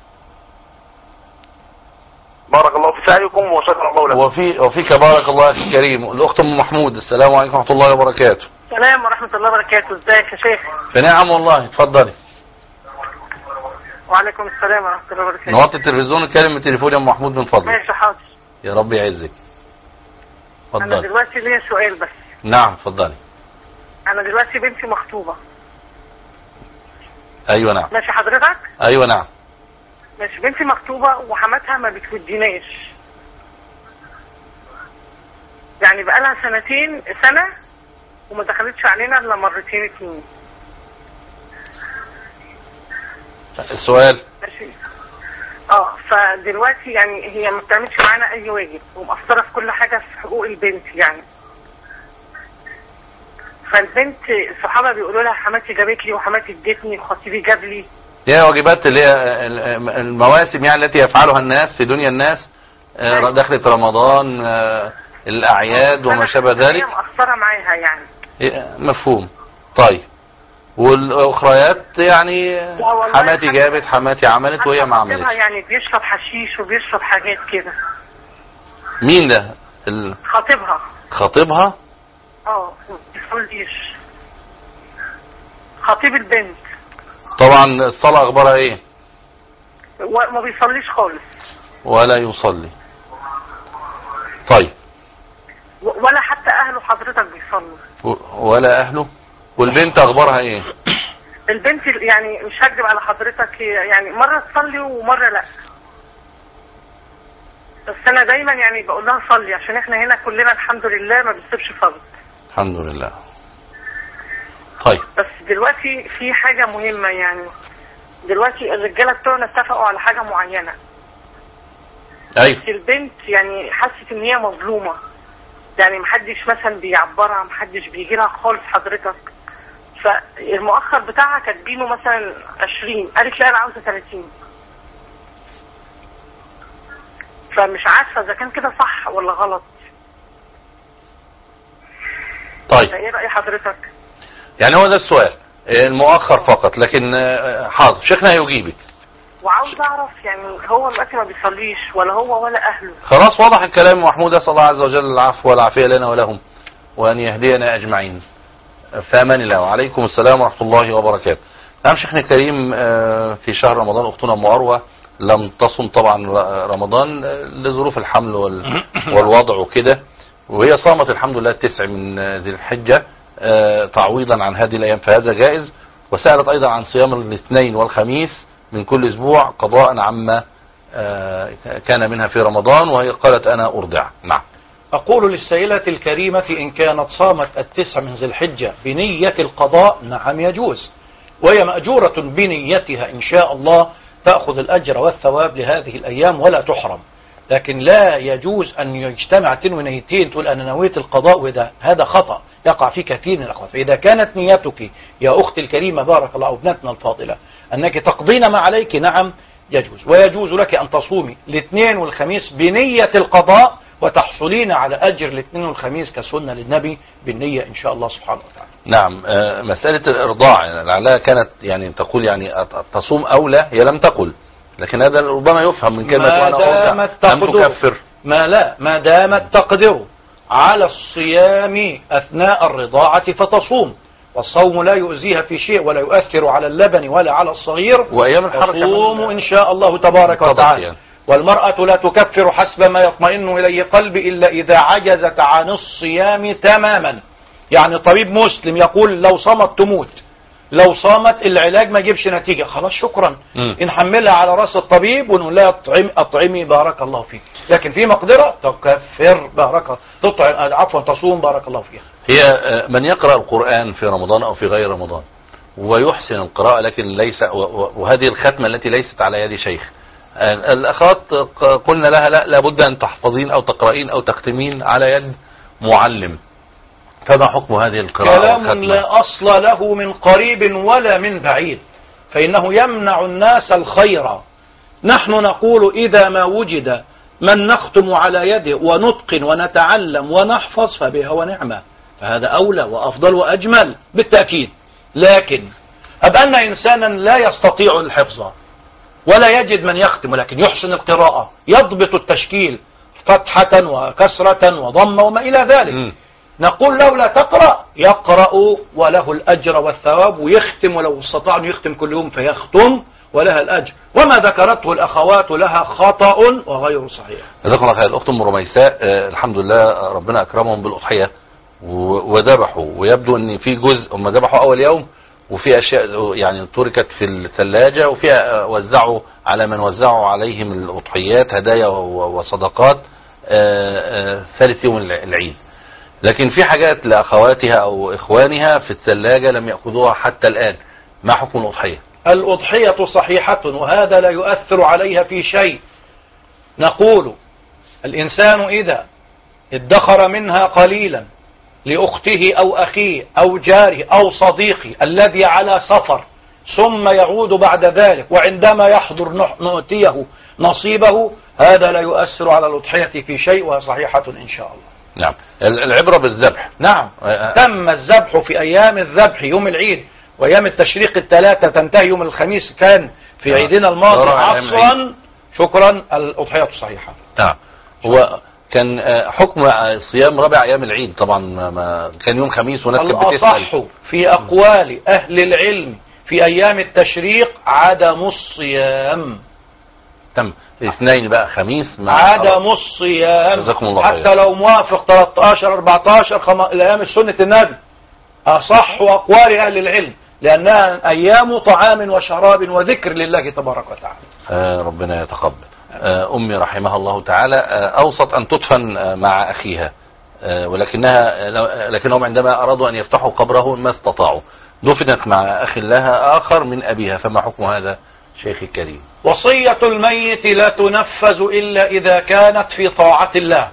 بارك الله في سعيكم وشكر الله لكم. وفي وفيك بارك الله أخي الكريم. الأخت أم محمود، السلام عليكم ورحمة الله وبركاته. السلام ورحمة الله وبركاته. ازيك يا شيخ؟ فنعم والله، اتفضلي. وعليكم السلام ورحمة الله وبركاته. نوطي التلفزيون اتكلم من تليفون يا ام محمود من فضلك. ماشي حاضر. يا رب يعزك. اتفضلي. انا دلوقتي ليا سؤال بس. نعم اتفضلي. انا دلوقتي بنتي مخطوبة. ايوه نعم. ماشي حضرتك؟ ايوه نعم. ماشي، بنتي مخطوبة وحماتها ما بتوديناش، يعني بقالها سنتين سنة وما دخلتش علينا الا مرتين اتنين. السؤال. ماشي. اه فدلوقتي يعني هي ما بتعملش معانا اي واجب ومقصره في كل حاجه في حقوق البنت يعني. فالبنت صحابها بيقولوا لها حماتي جابت لي وحماتي ادتني وخطيبي جاب لي. هي واجبات اللي هي المواسم يعني التي يفعلها الناس في دنيا الناس، دخلة رمضان، الاعياد وما شابه ذلك. هي مقصره معاها يعني. مفهوم. طيب والاخريات يعني حماتي جابت حماتي عملت وهي ما عملتش. يعني بيشرب حشيش وبيشرب حاجات كده. مين ده؟ ال... خطيبها. خطيبها؟ اه ما بيصليش. خطيب البنت. طبعا الصلاة اخبارها ايه؟ وما بيصليش خالص. ولا يصلي. طيب. ولا حتى اهله حضرتك بيصلوا. ولا اهله؟ والبنت اخبارها ايه؟ البنت يعني مش هكذب على حضرتك، يعني مرة تصلي ومرة لا، بس انا دايما يعني بقول لها صلي عشان احنا هنا كلنا الحمد لله ما بنسيبش فرض. الحمد لله. طيب بس دلوقتي في حاجة مهمة، يعني دلوقتي الرجالة بتوعنا اتفقوا على حاجة معينة. ايوه. البنت يعني حست ان هي مظلومة، يعني محدش مثلا بيعبرها، محدش بيجي لها خالص حضرتك. فالمؤخر بتاعها كاتبينه مثلا عشرين، قالت لا انا عاوزه ثلاثين. فمش عارفه اذا كان كده صح ولا غلط. طيب ايه رأي حضرتك؟ يعني هو ده السؤال المؤخر فقط، لكن حاضر شيخنا هيجيبك. وعاوز اعرف يعني هو دلوقتي ما بيصليش ولا هو ولا اهله. خلاص واضح الكلام محمود. اسال الله عز وجل العفو والعافيه لنا ولهم وان يهدينا اجمعين. فامان الله. وعليكم السلام ورحمه الله وبركاته. نعم شيخنا الكريم، في شهر رمضان اختنا ام مروه لم تصم طبعا رمضان لظروف الحمل والوضع وكده، وهي صامت الحمد لله التسع من ذي الحجه تعويضا عن هذه الايام، فهذا جائز. وسالت ايضا عن صيام الاثنين والخميس من كل اسبوع قضاء عما كان منها في رمضان، وهي قالت انا ارضع. نعم. أقول للسائلة الكريمة إن كانت صامت التسع من ذي الحجة بنية القضاء نعم يجوز، وهي مأجورة بنيتها إن شاء الله، تأخذ الأجر والثواب لهذه الأيام ولا تحرم. لكن لا يجوز أن يجتمع تنوي نيتين تقول أنا نويت القضاء، وده هذا خطأ يقع في كثير من الأخوات. فإذا كانت نيتك يا أختي الكريمة بارك الله ابنتنا الفاضلة أنك تقضين ما عليك نعم يجوز، ويجوز لك أن تصومي الاثنين والخميس بنية القضاء وتحصلين على أجر الاثنين والخميس كسنة للنبي بالنية إن شاء الله سبحانه وتعالى. نعم. مسألة الإرضاع لعلها كانت يعني تقول يعني تصوم أو لا، هي لم تقل، لكن هذا ربما يفهم من كلمة وأنا أرضع لم تكفر. ما لا ما دامت تقدر على الصيام أثناء الرضاعة فتصوم، والصوم لا يؤذيها في شيء ولا يؤثر على اللبن ولا على الصغير، وأيام الحركة تصوم إن شاء الله تبارك وتعالى. والمرأة لا تكفر حسب ما يطمئن إليه قلبي إلا إذا عجزت عن الصيام تماما. يعني طبيب مسلم يقول لو صامت تموت، لو صامت العلاج ما يجيبش نتيجة، خلاص شكرا نحملها على رأس الطبيب ونقول لها اطعمي اطعمي بارك الله فيك. لكن في مقدرة تكفر بارك تطعم عفوا تصوم بارك الله فيها. هي من يقرأ القرآن في رمضان أو في غير رمضان ويحسن القراءة، لكن ليس وهذه الختمة التي ليست على يد شيخ، الأخوات قلنا لها لا لابد أن تحفظين أو تقرأين أو تختمين على يد معلم، فما حكم هذه القراءة؟ كلام لا أصل له من قريب ولا من بعيد، فإنه يمنع الناس الخير نحن نقول إذا ما وجد من نختم على يده ونتقن ونتعلم ونحفظ فبها ونعمة، فهذا أولى وأفضل وأجمل بالتأكيد. لكن أب أن إنسانا لا يستطيع الحفظ ولا يجد من يختم، ولكن يحسن القراءة، يضبط التشكيل فتحة وكسرة وضمة وما إلى ذلك، م. نقول له لا تقرأ، يقرأ وله الأجر والثواب، ويختم ولو استطاع أن يختم كل يوم فيختم ولها الأجر، وما ذكرته الأخوات لها خطأ وغير صحيح. جزاكم الله خير. الأخت أم رميساء آه الحمد لله ربنا أكرمهم بالأضحية وذبحوا، ويبدو أن في جزء هم ذبحوا أول يوم وفي أشياء يعني تركت في الثلاجة، وفيها وزعوا على من وزعوا عليهم الأضحيات هدايا وصدقات ثالث يوم العيد، لكن في حاجات لأخواتها أو إخوانها في الثلاجة لم يأخذوها حتى الآن. ما حكم الأضحية؟ الأضحية صحيحة وهذا لا يؤثر عليها في شيء. نقول الإنسان إذا ادخر منها قليلا لأخته أو أخيه أو جاره أو صديقه الذي على سفر ثم يعود بعد ذلك وعندما يحضر نؤتيه نصيبه، هذا لا يؤثر على الأضحية في شيء وهي صحيحة إن شاء الله. نعم، العبرة بالذبح. نعم، تم الذبح في أيام الذبح يوم العيد، وأيام التشريق الثلاثة تنتهي يوم الخميس، كان في عيدنا الماضي عصرا. شكرا، الأضحية صحيحة. نعم، هو كان حكم صيام رابع أيام العيد طبعا ما كان يوم خميس وناس كانت بتسأل. الأصح في أقوال أهل العلم في أيام التشريق عدم الصيام. تم الاثنين بقى خميس مع عدم الصيام، جزاكم الله خير. حتى لو موافق ثلاثة عشر أربعة عشر خم... الأيام السنة النبي أصح أقوال أهل العلم، لأنها أيام طعام وشراب وذكر لله تبارك وتعالى. آه ربنا يتقبل. آه أمي رحمها الله تعالى آه أوصت أن تدفن آه مع أخيها، آه ولكنها لكنهم عندما أرادوا أن يفتحوا قبره ما استطاعوا، دفنت مع أخ لها آخر من أبيها، فما حكم هذا شيخي الكريم؟ وصية الميت لا تنفذ إلا إذا كانت في طاعة الله،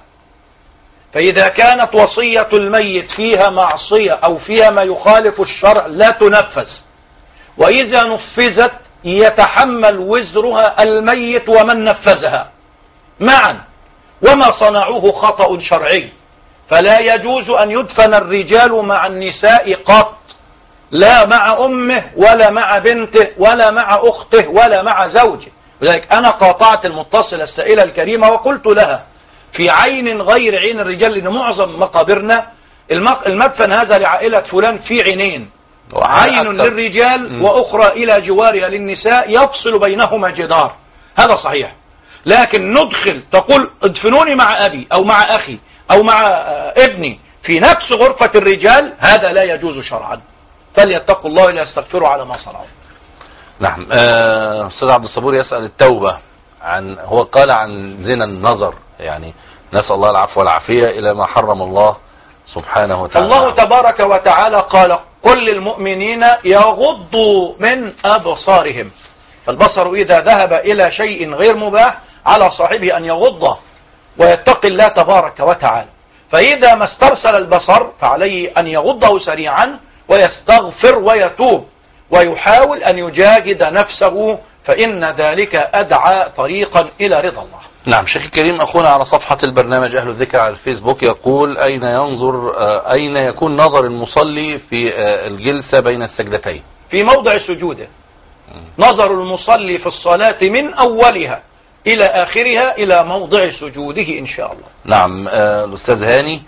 فإذا كانت وصية الميت فيها معصية أو فيها ما يخالف الشرع لا تنفذ، وإذا نفذت يتحمل وزرها الميت ومن نفذها معا، وما صنعوه خطأ شرعي، فلا يجوز أن يدفن الرجال مع النساء قط، لا مع أمه ولا مع بنته ولا مع أخته ولا مع زوجه. لذلك أنا قاطعت المتصلة السائلة الكريمة وقلت لها في عين غير عين الرجال، لأن معظم مقابرنا المدفن هذا لعائلة فلان في عينين، عين للرجال وأخرى إلى جوارها للنساء يفصل بينهما جدار، هذا صحيح. لكن ندخل تقول ادفنوني مع أبي أو مع أخي أو مع ابني في نفس غرفة الرجال، هذا لا يجوز شرعا، فليتقوا الله ولا يستغفروا على ما صنعوا. نعم. أستاذ عبد الصبور يسأل التوبة عن، هو قال عن زنا النظر، يعني نسأل الله العفو والعافية إلى ما حرم الله سبحانه وتعالى. الله تبارك وتعالى قال قل للمؤمنين يغضوا من أبصارهم، فالبصر إذا ذهب إلى شيء غير مباح على صاحبه أن يغضه ويتقي الله تبارك وتعالى، فإذا ما استرسل البصر فعليه أن يغضه سريعا ويستغفر ويتوب ويحاول أن يجاهد نفسه، فإن ذلك أدعى طريقا إلى رضا الله. نعم. شيخ الكريم أخونا على صفحة البرنامج أهل الذكر على الفيسبوك يقول أين ينظر أين يكون نظر المصلي في الجلسة بين السجدتين؟ في موضع سجوده. نظر المصلي في الصلاة من أولها إلى آخرها إلى موضع سجوده إن شاء الله. نعم. الأستاذ هاني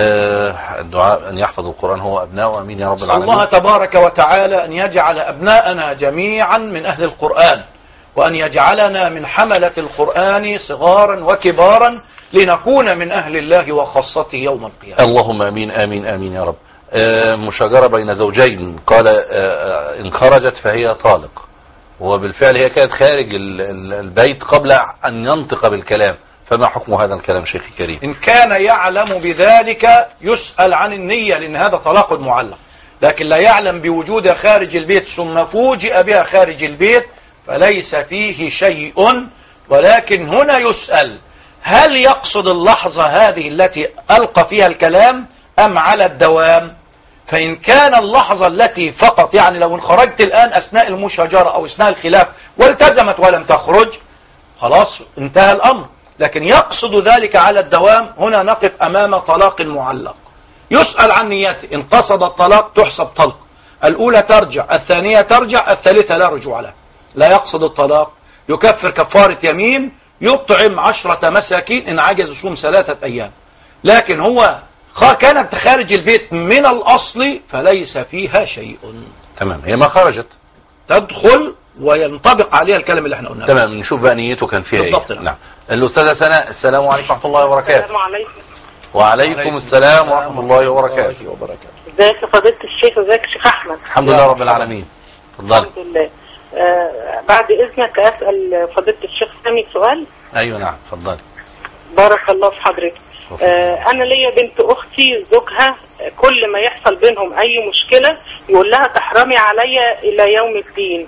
الدعاء أن يحفظ القرآن هو أبناء، أمين يا رب العالمين. الله تبارك وتعالى أن يجعل أبناءنا جميعا من أهل القرآن، وأن يجعلنا من حملة القرآن صغارا وكبارا، لنكون من أهل الله وخاصته يوم القيامة. اللهم أمين آمين آمين يا رب. مشاجرة بين زوجين، قال إن خرجت فهي طالق، وبالفعل هي كانت خارج البيت قبل أن ينطق بالكلام، فما حكم هذا الكلام شيخي الكريم؟ إن كان يعلم بذلك يسأل عن النية، لأن هذا طلاق معلق، لكن لا يعلم بوجودها خارج البيت ثم فوجئ بها خارج البيت فليس فيه شيء، ولكن هنا يسأل هل يقصد اللحظة هذه التي ألقى فيها الكلام أم على الدوام؟ فإن كان اللحظة التي فقط، يعني لو خرجت الآن أثناء المشاجرة أو أثناء الخلاف والتزمت ولم تخرج، خلاص انتهى الأمر. لكن يقصد ذلك على الدوام، هنا نقف أمام طلاق معلق. يسأل عن نيته، إن قصد الطلاق تحسب طلق، الأولى ترجع، الثانية ترجع، الثالثة لا رجوع لها. لا يقصد الطلاق يكفر كفارة يمين، يطعم عشرة مساكين إن عجز يصوم ثلاثة أيام. لكن هو كانت خارج البيت من الأصل فليس فيها شيء. تمام، هي ما خرجت، تدخل وينطبق عليها الكلام اللي احنا قلناه. تمام، نشوف بقى نيته كان فيها ايه. نعم. الأستاذة سناء، السلام عليكم ورحمة الله وبركاته. السلام عليكم. وعليكم السلام ورحمة الله وبركاته. ازيك يا فضيلة الشيخ؟ ازيك يا شيخ أحمد؟ الحمد لله رب العالمين. اتفضلي. الحمد لله. آه بعد إذنك أسأل فضيلة الشيخ سامي سؤال؟ أيوة نعم، اتفضلي. بارك الله في حضرتك. آه أنا ليا بنت أختي زوجها كل ما يحصل بينهم أي مشكلة يقول لها تحرمي عليا إلى يوم الدين.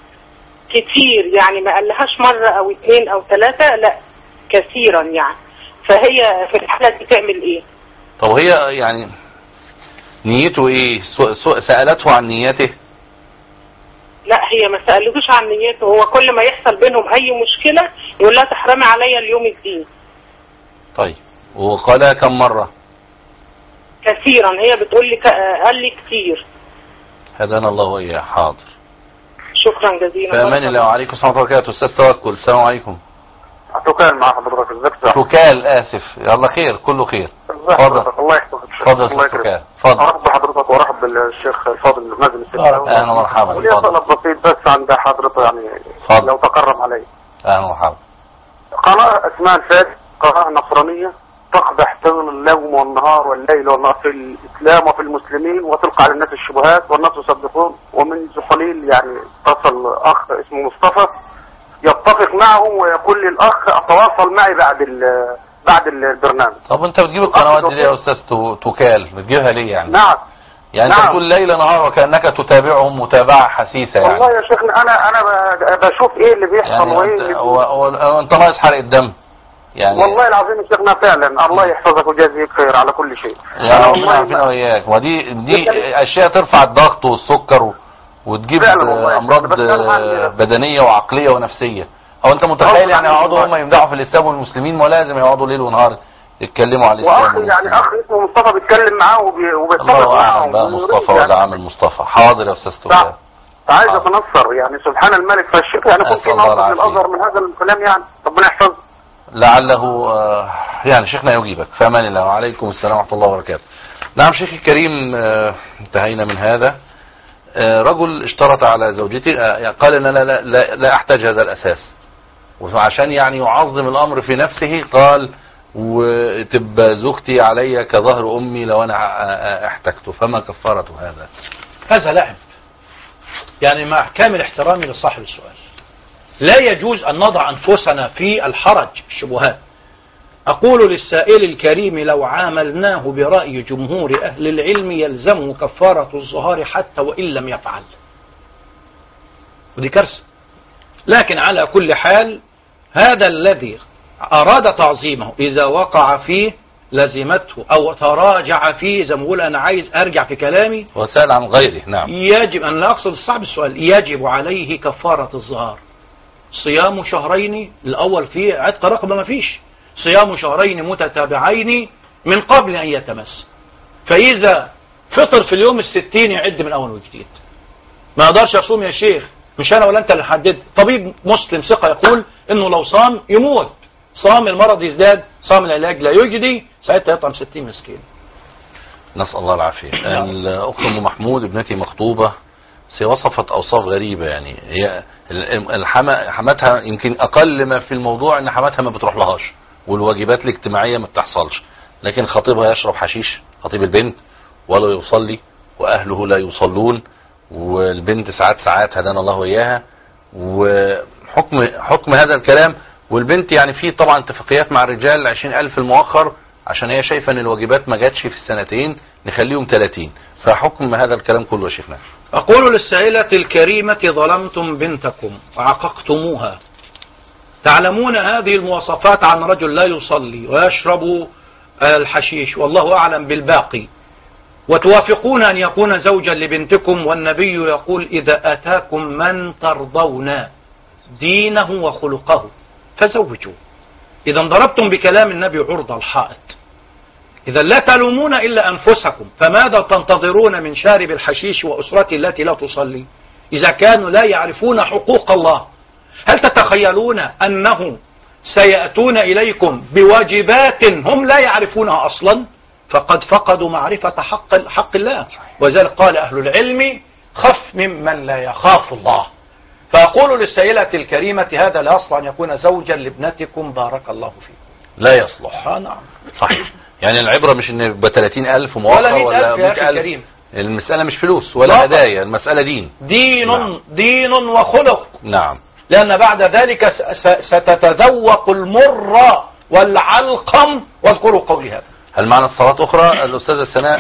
كتير يعني، ما قالهاش مرة أو اثنين أو ثلاثة، لا كثيرا يعني. فهي في الحالة دي تعمل إيه؟ طب هي يعني نيته إيه؟ سألته عن نيته؟ لا، هي ما سألتوش عن نيته. هو كل ما يحصل بينهم أي مشكلة يقول لها تحرمي عليا اليوم الدين. طيب، وقالها كم مرة؟ كثيرا. هي بتقول لي قال لي كتير. هدانا الله وإياه. حاضر، شكرا جزيلا. فأمان الله. وعليكم السلام ورحمة الله وبركاته. أستاذ توكل، السلام عليكم. توكال مع حضرتك. ازيك؟ توكال، آسف. يلا خير، كله خير. اتفضل. الله يحفظك. اتفضل يا توكال. اتفضل. ارحب بحضرتك وارحب بالشيخ الفاضل مازن السلساوي. اهلا ومرحبا. ولي طلب بسيط بس عند حضرتك يعني، فضل. لو تكرم علي. اهلا ومرحبا. قناة اسمها الفاتح، قناة نصرانية تقدح طول الليل والنهار والليل والنهار في الإسلام وفي المسلمين، وتلقى على الناس الشبهات والناس يصدقون. ومنذ قليل يعني اتصل أخ اسمه مصطفى يتفق معهم ويقول لي الأخ أتواصل معي بعد بعد البرنامج. طب أنت بتجيب القنوات دي ليه يا أستاذ توكال؟ بتجيبها ليه يعني؟ نعم. يعني نعم. أنت بتقول ليل نهار وكأنك تتابعهم متابعة حسيسة يعني. والله يا شيخنا أنا أنا بشوف إيه اللي بيحصل يعني وإيه أنت اللي وأنت ناقص حرق الدم يعني. والله العظيم يا شيخنا فعلا الله يحفظك ويجازيك خير على كل شيء. يا ربنا عارفين وياك. ودي دي أشياء ترفع الضغط والسكر وتجيب أمراض بدنية وعقلية ونفسية. أو أنت متخيل يعني يقعدوا هم يمدحوا في الإسلام والمسلمين ولازم يقعدوا ليل ونهار يتكلموا على الإسلام. وأخي يعني أخ اسمه مصطفى بيتكلم معاه وبيتفق معاهم. بقى مصطفى ولا عامل مصطفى؟ حاضر يا أستاذ توكال. عايز أتنصر يعني سبحان الملك. فالشيخ يعني كنت في ناقص من الأزهر من هذا الكلام يعني. ربنا يحفظه. لعله يعني شيخنا يجيبك. في أمان الله. وعليكم السلام ورحمة الله وبركاته. نعم شيخ الكريم، انتهينا من هذا. رجل اشترط على زوجتي، قال ان انا لا, لا, لا احتاج هذا الاساس، وعشان يعني يعظم الامر في نفسه قال وتبقى زوجتي علي كظهر امي لو انا احتجته، فما كفارة هذا؟ هذا لعب يعني، مع كامل احترامي لصاحب السؤال. لا يجوز ان نضع انفسنا في الحرج الشبهات. أقول للسائل الكريم لو عاملناه برأي جمهور أهل العلم يلزمه كفارة الظهار حتى وإن لم يفعل، ودي كارثة. لكن على كل حال هذا الذي أراد تعظيمه إذا وقع فيه لزمته أو تراجع فيه، زي ما بقول أنا عايز أرجع في كلامي وسأل عن غيره. نعم، يجب أن لا أقصد الصعب السؤال، يجب عليه كفارة الظهار، صيام شهرين، الأول فيه عتق رقبة ما فيش، صيام شهرين متتابعين من قبل أن يتمس. فإذا فطر في اليوم الستين يعد من أول وجديد. ما يقدرش يصوم يا شيخ، مش أنا ولا أنت اللي حددت. طبيب مسلم ثقة يقول إنه لو صام يموت، صام المرض يزداد، صام العلاج لا يجدي، ساعتها يطعم ستين مسكين. نسأل الله العافية. الأخت أم محمود ابنتي مخطوبة، وصفت أوصاف غريبة يعني. هي حماتها يمكن أقل ما في الموضوع إن حماتها ما بتروح لهاش والواجبات الاجتماعية ما بتحصلش، لكن خطيبها يشرب حشيش، خطيب البنت، ولا يصلي وأهله لا يصلون، والبنت ساعات ساعات هدانا الله وإياها. وحكم حكم هذا الكلام، والبنت يعني في طبعا اتفاقيات مع الرجال عشرين ألف المؤخر عشان هي شايفة ان الواجبات ما جاتش في السنتين نخليهم ثلاثين. فحكم هذا الكلام كله يا شيخنا؟ أقول للسائلة الكريمة ظلمتم بنتكم وعققتموها. تعلمون هذه المواصفات عن رجل لا يصلي ويشرب الحشيش والله أعلم بالباقي، وتوافقون أن يكون زوجا لبنتكم، والنبي يقول إذا أتاكم من ترضون دينه وخلقه فزوجوا. إذا ضربتم بكلام النبي عرض الحائط. إذا لا تلومون إلا أنفسكم، فماذا تنتظرون من شارب الحشيش وأسرته التي لا تصلي إذا كانوا لا يعرفون حقوق الله؟ هل تتخيلون أنه سيأتون إليكم بواجبات هم لا يعرفونها أصلا؟ فقد فقدوا معرفة حق, حق الله. وذلك قال أهل العلم: خف ممن لا يخاف الله. فأقول للسائلة الكريمة: هذا لا يصلح أن يكون زوجا لابنتكم بارك الله فيكم. لا يصلح. آه نعم صحيح. يعني العبرة مش ان يبقى ثلاثين ألف مؤخر ولا مئة ألف. المسألة مش فلوس ولا هدايا، المسألة دين. دين نعم. دين وخلق. نعم. لأن بعد ذلك ستتذوق المر والعلقم. واذكروا قولي هذا. هل معنا اتصالات أخرى؟ الأستاذة سناء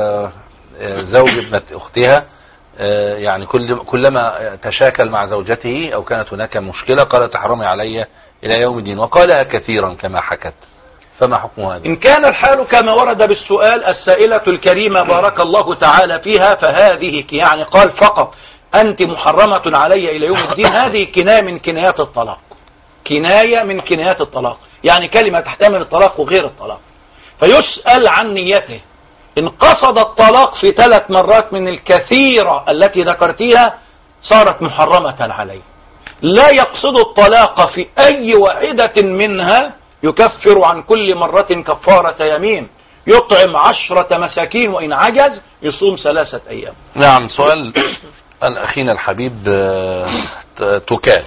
زوج ابنة أختها يعني كل كلما تشاكل مع زوجته أو كانت هناك مشكلة قال: تحرمي علي إلى يوم الدين، وقالها كثيرا كما حكت، فما حكم هذا؟ إن كان الحال كما ورد بالسؤال السائلة الكريمة بارك الله تعالى فيها، فهذه يعني قال فقط أنت محرمة علي إلى يوم الدين، هذه كناية من كنايات الطلاق. كناية من كنايات الطلاق، يعني كلمة تحتمل الطلاق وغير الطلاق. فيسأل عن نيته. إن قصد الطلاق في ثلاث مرات من الكثيرة التي ذكرتيها صارت محرمة عليه. لا يقصد الطلاق في أي واحدة منها يكفر عن كل مرة كفارة يمين، يطعم عشرة مساكين وإن عجز يصوم ثلاثة أيام. نعم. سؤال أخينا الحبيب توكال،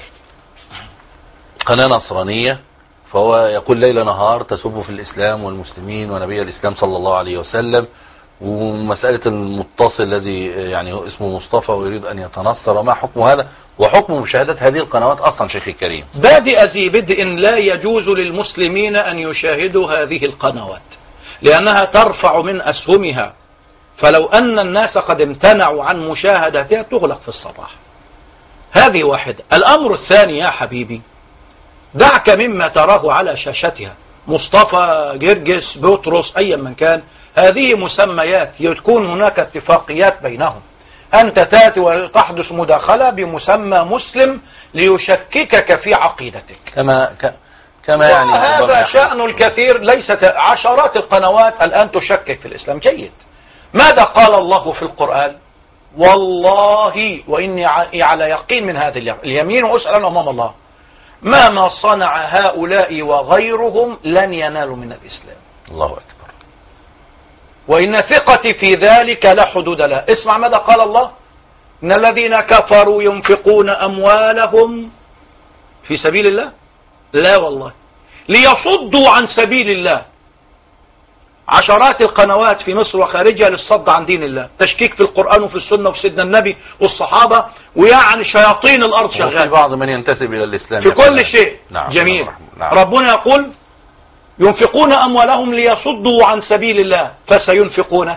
قناة نصرانية، فهو يقول ليل نهار تسب في الإسلام والمسلمين ونبي الإسلام صلى الله عليه وسلم، ومسألة المتصل الذي يعني اسمه مصطفى ويريد أن يتنصر، وما حكم هذا وحكم مشاهدة هذه القنوات أصلا شيخي الكريم؟ بادئ ذي بدء لا يجوز للمسلمين أن يشاهدوا هذه القنوات لأنها ترفع من أسهمها، فلو أن الناس قد امتنعوا عن مشاهدتها تغلق في الصباح. هذه واحدة. الأمر الثاني يا حبيبي، دعك مما تراه على شاشتها، مصطفى، جرجس، بطرس، أيا من كان، هذه مسميات يكون هناك اتفاقيات بينهم. أنت تأتي وتحدث مداخلة بمسمى مسلم ليشككك في عقيدتك كما ك... كما يعني هذا شأن الكثير. ليست عشرات القنوات الآن تشكك في الإسلام. جيد. ماذا قال الله في القرآن؟ والله وإني على يقين من هذا اليمين وأسأل أمام الله ما ما صنع هؤلاء وغيرهم لن ينالوا من الإسلام. الله أكبر. وإن ثقتي في ذلك لا حدود لها. اسمع ماذا قال الله: إن الذين كفروا ينفقون أموالهم في سبيل الله، لا والله، ليصدوا عن سبيل الله. عشرات القنوات في مصر وخارجها للصد عن دين الله، تشكيك في القرآن وفي السنة وفي سيدنا النبي والصحابة، ويعني شياطين الأرض شغال. وفي بعض من ينتسب إلى الإسلام في كل شيء. نعم. جميل. نعم. ربنا يقول: ينفقون أموالهم ليصدوا عن سبيل الله فسينفقونه،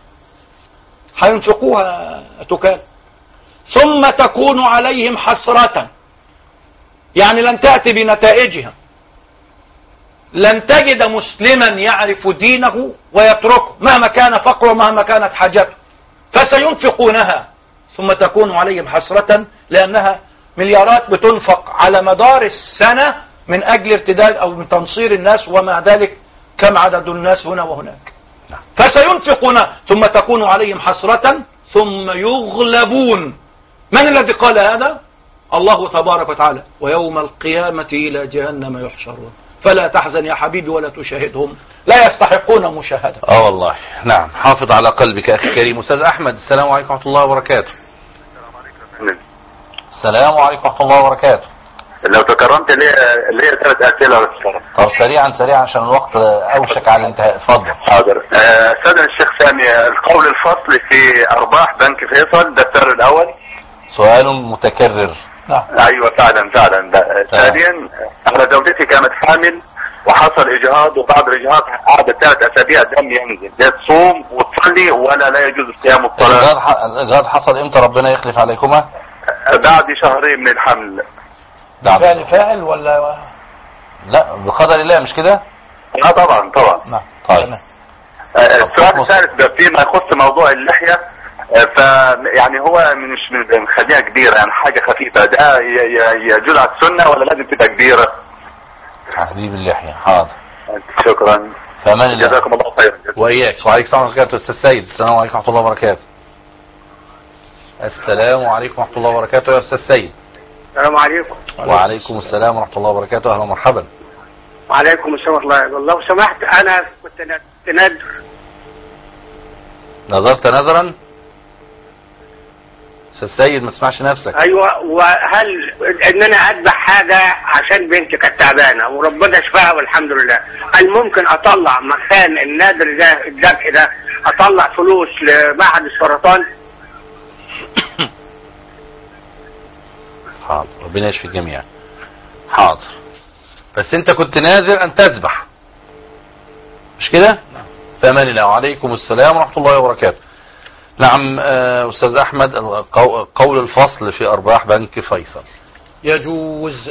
حينفقوها تكال، ثم تكون عليهم حسرة، يعني لن تأتي بنتائجها. لن تجد مسلما يعرف دينه ويتركه مهما كان فقره ومهما كانت حاجته، فسينفقونها ثم تكون عليهم حسرة، لأنها مليارات بتنفق على مدار السنة من أجل ارتداد أو من تنصير الناس، ومع ذلك كم عدد الناس هنا وهناك. فسينفقون ثم تكون عليهم حسرة ثم يغلبون. من الذي قال هذا؟ الله تبارك وتعالى: ويوم القيامة إلى جهنم يحشرون. فلا تحزن يا حبيبي ولا تشاهدهم، لا يستحقون مشاهدة. اه والله. نعم. حافظ على قلبك أخي الكريم. أستاذ أحمد، السلام عليكم ورحمة الله وبركاته. السلام عليكم ورحمة الله وبركاته. لو تكرمت ليه ليه ثلاث أسئلة بس. طب سريعا سريعا عشان الوقت أوشك على الانتهاء. اتفضل. حاضر. سيدنا الشيخ سامي، القول الفصل في أرباح بنك فيصل، ده السؤال الأول. سؤال متكرر. نعم. ايوه فعلا فعلا. ثانيا، انا زوجتي كانت حامل وحصل اجهاض، وبعد الاجهاض قعدت ثلاث اسابيع دم ينزل، لا تصوم وتصلي ولا لا يجوز صيام الصلاه. الاجهاض حصل امتى ربنا يخلف عليكما؟ بعد شهرين من الحمل. فعل فاعل ولا لا بقدر الله مش كده؟ اه طبعا طبعا. نعم. طيب. السؤال الثالث فيما يخص موضوع اللحيه، ف يعني هو مش من خليها كبيره، يعني حاجه خفيفه، ده يجوز على السنه ولا لازم تبقى كبيره؟ تحديد اللحية. حاضر. شكرا. فأمان الله. جزاكم الله خيرا. وإياك. وعليكم السلام ورحمة الله وبركاته. أستاذ سيد. السلام عليكم ورحمة الله وبركاته. السلام عليكم ورحمة الله وبركاته يا أستاذ سيد. السلام عليكم. وعليكم السلام ورحمة الله وبركاته. أهلا ومرحبا. وعليكم السلام ورحمة الله. لو سمحت أنا كنت نذر. نذرت نذرا؟ أستاذ سيد ما تسمعش نفسك. أيوة. وهل إن أنا أذبح حاجة عشان بنتي كانت تعبانة وربنا شفاها والحمد لله، هل ممكن أطلع مكان النذر ده الذبح ده أطلع فلوس لمعهد السرطان؟ حاضر. ربنا يشفي الجميع. حاضر. بس انت كنت ناذر ان تذبح مش كده؟ نعم. فأمان الله. وعليكم السلام ورحمة الله وبركاته. نعم أستاذ أحمد، قول الفصل في أرباح بنك فيصل. يجوز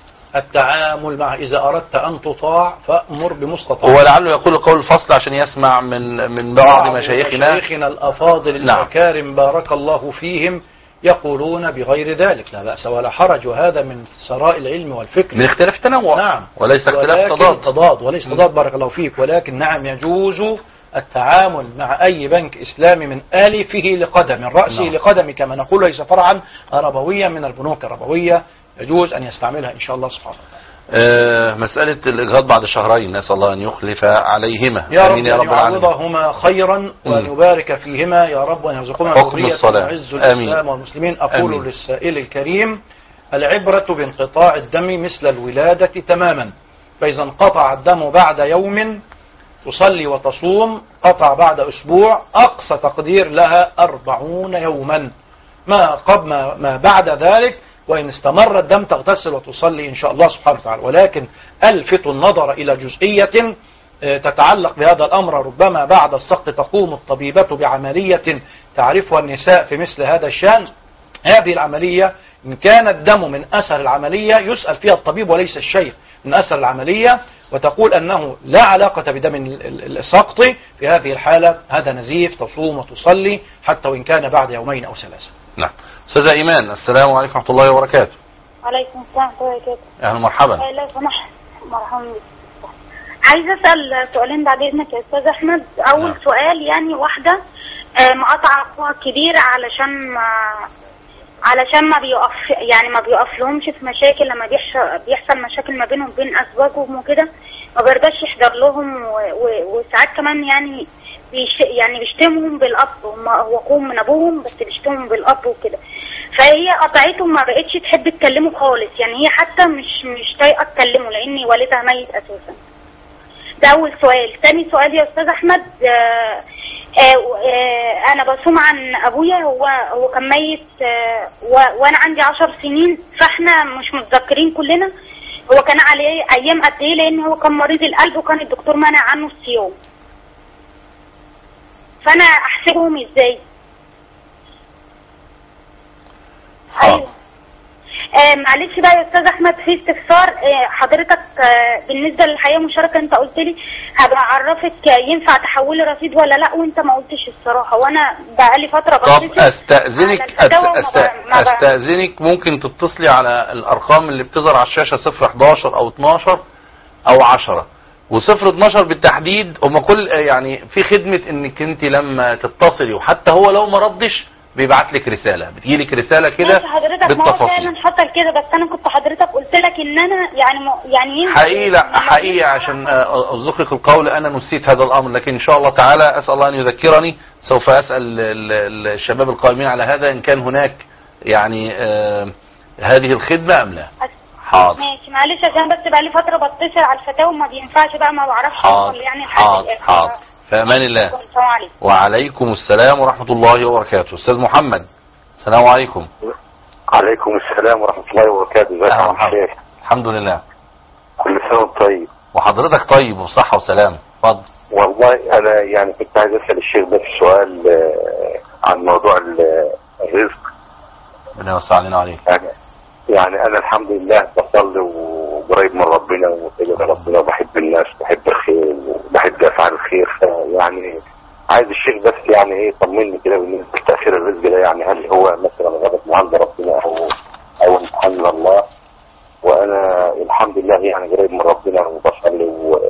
التعامل مع إذا أردت أن تطاع فأمر بمستطاع. هو لعله يقول قول الفصل عشان يسمع من من بعض مشايخنا مشايخنا الأفاضل الأكارم بارك الله فيهم يقولون بغير ذلك، لا بأس ولا حرج، وهذا من ثراء العلم والفكر، من اختلاف تنوع. نعم. وليس اختلاف تضاد. تضاد وليس تضاد بارك الله فيك، ولكن نعم يجوز التعامل مع أي بنك إسلامي من آلفه لقدم، من رأسه نعم. لقدم كما نقول، ليس فرعا ربويا من البنوك الربوية، يجوز أن يستعملها إن شاء الله سبحانه وتعالى. أه مسألة الإجهاض بعد شهرين، نسأل الله أن يخلف عليهما يا رب، يا رب أن يعوضهما خيرا وأن يبارك فيهما يا رب، وأن يرزقنا ذرية تعز الإسلام والمسلمين. أقول أمين. للسائل الكريم: العبرة بانقطاع الدم مثل الولادة تماما، فإذا انقطع الدم بعد يوم تصلي وتصوم، قطع بعد أسبوع، أقصى تقدير لها أربعون يوما، ما قبل ما, ما بعد ذلك وإن استمر الدم تغتسل وتصلي إن شاء الله سبحانه وتعالى. ولكن ألفت النظر إلى جزئية تتعلق بهذا الأمر، ربما بعد السقط تقوم الطبيبة بعملية تعرفها النساء في مثل هذا الشأن. هذه العملية إن كان الدم من أثر العملية يسأل فيها الطبيب وليس الشيخ، من أثر العملية، وتقول أنه لا علاقة بدم السقط، في هذه الحالة هذا نزيف، تصوم وتصلي حتى وإن كان بعد يومين أو ثلاثة. نعم. أستاذة إيمان، السلام عليكم ورحمة الله وبركاته. وعليكم السلام ورحمة الله وبركاته. أهلا ومرحبا. لو سمحت مرحبا بك. عايز أسأل سؤالين بعد إذنك يا أستاذ أحمد. أول نعم. سؤال، يعني واحدة مقاطعة أخوها كبير علشان ما علشان ما بيقف يعني ما بيقف لهمش في مشاكل، لما بيحصل مشاكل ما بينهم وبين أزواجهم وكده ما بيرضاش يحضر لهم، وساعات كمان يعني بيش يعني بيشتمهم بالأب، هو أخوهم من أبوهم بس بيشتمهم بالأب وكده، فهي قطعتهم ما بقتش تحب تكلمه خالص، يعني هي حتى مش مش طايقة تكلمه لأن والدها ميت أساسا. ده أول سؤال. ثاني سؤال يا أستاذ أحمد، آآ آآ أنا بصوم عن أبويا، هو هو كان ميت وأنا عندي عشر سنين، فإحنا مش متذكرين كلنا هو كان عليه أيام قد إيه، لأن هو كان مريض القلب وكان الدكتور منع عنه الصيام، فأنا أحسبهم إزاي؟ أيوه. آه معلش بقى يا استاذ احمد، في استفسار. آه حضرتك آه بالنسبه للحياه المشاركه انت قلت لي هبقى اعرفك ينفع تحولي رصيد ولا لا، وانت ما قلتش الصراحه، وانا بقالي فتره طب استاذنك أست... استاذنك ممكن تتصلي على الارقام اللي بتظهر على الشاشه صفر احداشر او اتناشر او عشرة، وصفر اتناشر بالتحديد هم كل يعني في خدمه انك انت لما تتصلي وحتى هو لو ما ردش بيبعت لك رساله، بتجي لك رساله كده حضرتك. ما هو فعلا حصل كده، بس انا كنت حضرتك قلت لك ان انا يعني م... يعني حقيقي لا حقيقي عشان اذكرك القول انا نسيت هذا الامر، لكن ان شاء الله تعالى اسال الله ان يذكرني، سوف اسال الشباب القائمين على هذا ان كان هناك يعني آه هذه الخدمه ام لا. حاضر ماشي. معلش عشان بس بقى لي فتره بتصل على الفتاوى ما بينفعش بقى، ما بعرفش اوصل يعني لحد حاضر حاضر. فأمان الله. وعليكم السلام ورحمة الله وبركاته. أستاذ محمد، السلام عليكم. عليكم السلام ورحمة الله وبركاته. ازيك يا شيخ؟ الحمد لله. كل سنة وانت طيب. وحضرتك طيب وصحة وسلام. اتفضل. والله أنا يعني كنت عايز أسأل الشيخ بس سؤال عن موضوع الرزق. ربنا يوسع علينا عليك. يعني, يعني أنا الحمد لله بصلي وقريب من ربنا وكده ربنا، وبحب الناس وبحب الخير وبحب أفعل الخير، فيعني عايز الشيخ بس يعني ايه طمني كده بالنسبة لتأثير الرزق ده، يعني هل هو مثلا غضب من عند ربنا أو أو امتحان من الله، و وانا الحمد لله يعني قريب من ربنا وبصلي و...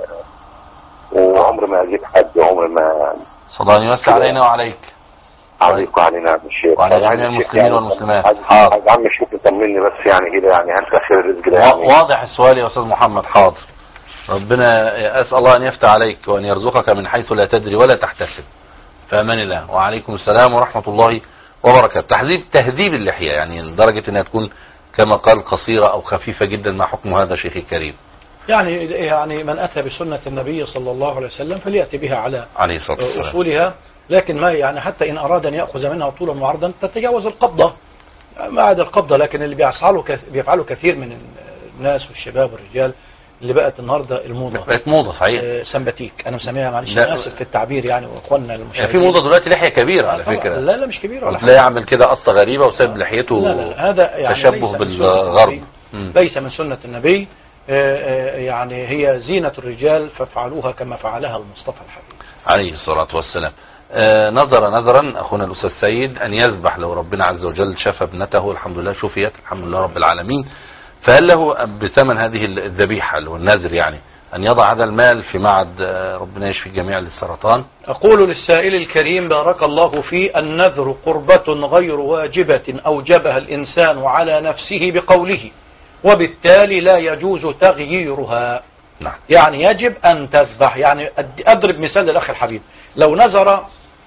وعمري ما اجيب حد وعمري ما صلى الله يوسع علينا وعليك عليك وعلينا يا الشيخ وعلى جميع المسلمين والمسلمات. حاضر يا عم الشيخ طمني بس يعني كده يعني هل تاخير الرزق ده يعني واضح السؤال يا استاذ محمد. حاضر. ربنا اسال الله ان يفتح عليك وان يرزقك من حيث لا تدري ولا تحتسب. فامان الله. وعليكم السلام ورحمه الله وبركاته. تهذيب تهذيب اللحيه يعني لدرجه انها تكون كما قال قصيره او خفيفه جدا. ما حكم هذا شيخي الكريم؟ يعني يعني من اتى بسنه النبي صلى الله عليه وسلم فلياتي بها على عليه الصلاه والسلام اصولها، لكن ما يعني حتى ان اراد ان ياخذ منها طولا وعرضا تتجاوز القبضه ما عدا القبضه. لكن اللي بيفعله بيفعله كثير من الناس والشباب والرجال اللي بقت النهارده الموضه بقت موضه صحيح. آه سمباتيك انا مسميها معلش انا اسف في التعبير يعني واخواننا المشاهدين. في موضه دلوقتي لحيه كبيره على فكره. لا لا مش كبيره ولا لا يعمل كده قصه غريبه وساب لحيته. لا لا هذا يعني تشبه بالغرب. ليس من سنه النبي. آه يعني هي زينه الرجال فافعلوها كما فعلها المصطفى الحبيب عليه الصلاه والسلام. آه نظر نظرا اخونا الاستاذ سيد ان يذبح لو ربنا عز وجل شفى ابنته الحمد لله شفيت الحمد لله رب العالمين، فهل له بثمن هذه الذبيحه اللي هو النذر يعني ان يضع هذا المال في معهد ربنا يشفي الجميع للسرطان؟ اقول للسائل الكريم بارك الله فيه: النذر قربة غير واجبة اوجبها الانسان على نفسه بقوله، وبالتالي لا يجوز تغييرها. نعم. يعني يجب ان تذبح. يعني اضرب مثال للاخ الحبيب، لو نذر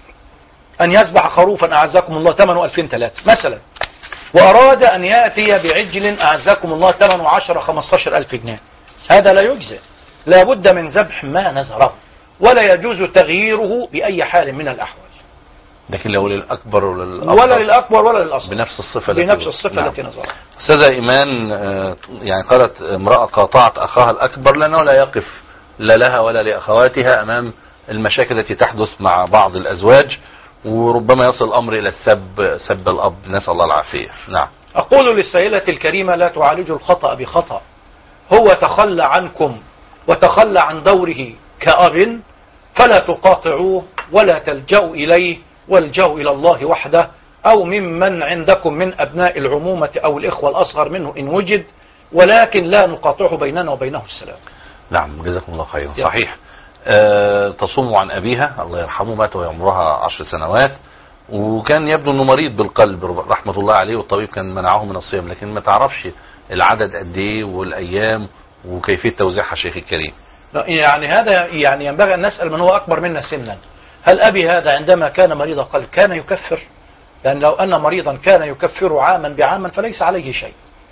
ان يذبح خروفا اعزكم الله ثمنه ألفين ثلاثة مثلا، واراد ان ياتي بعجل اعزكم الله ثمنه عشرة خمستاشر ألف جنيه، هذا لا يجزئ، لابد من ذبح ما نذره ولا يجوز تغييره باي حال من الاحوال. لكن لو للاكبر وللاصغر ولا للاكبر ولا للاصغر بنفس الصفه بنفس الصفه التي نذرها. استاذه ايمان يعني قالت امراه قاطعت اخاها الاكبر لانه لا يقف لا لها ولا لاخواتها امام المشاكل التي تحدث مع بعض الازواج، وربما يصل الامر الى السب سب الاب، نسال الله العافيه. نعم. اقول للسائله الكريمه: لا تعالجوا الخطا بخطا. هو تخلى عنكم وتخلى عن دوره كأب، فلا تقاطعوه ولا تلجأوا إليه، والجأوا إلى الله وحده أو ممن عندكم من أبناء العمومة أو الإخوة الأصغر منه إن وجد، ولكن لا نقاطعه بيننا وبينه السلام. نعم جزاكم الله خيرا. صحيح. أه تصوم عن أبيها الله يرحمه، مات وهي عمرها عشر سنوات، وكان يبدو أنه مريض بالقلب رحمة الله عليه، والطبيب كان منعه من الصيام، لكن ما تعرفش العدد قد ايه والأيام وكيفية توزيعها شيخ الكريم. يعني هذا يعني ينبغي أن نسأل من هو أكبر منا سنا. هل أبي هذا عندما كان مريض قلب كان يكفر؟ لأن لو أن مريضا كان يكفر عاما بعاما فليس عليه شيء.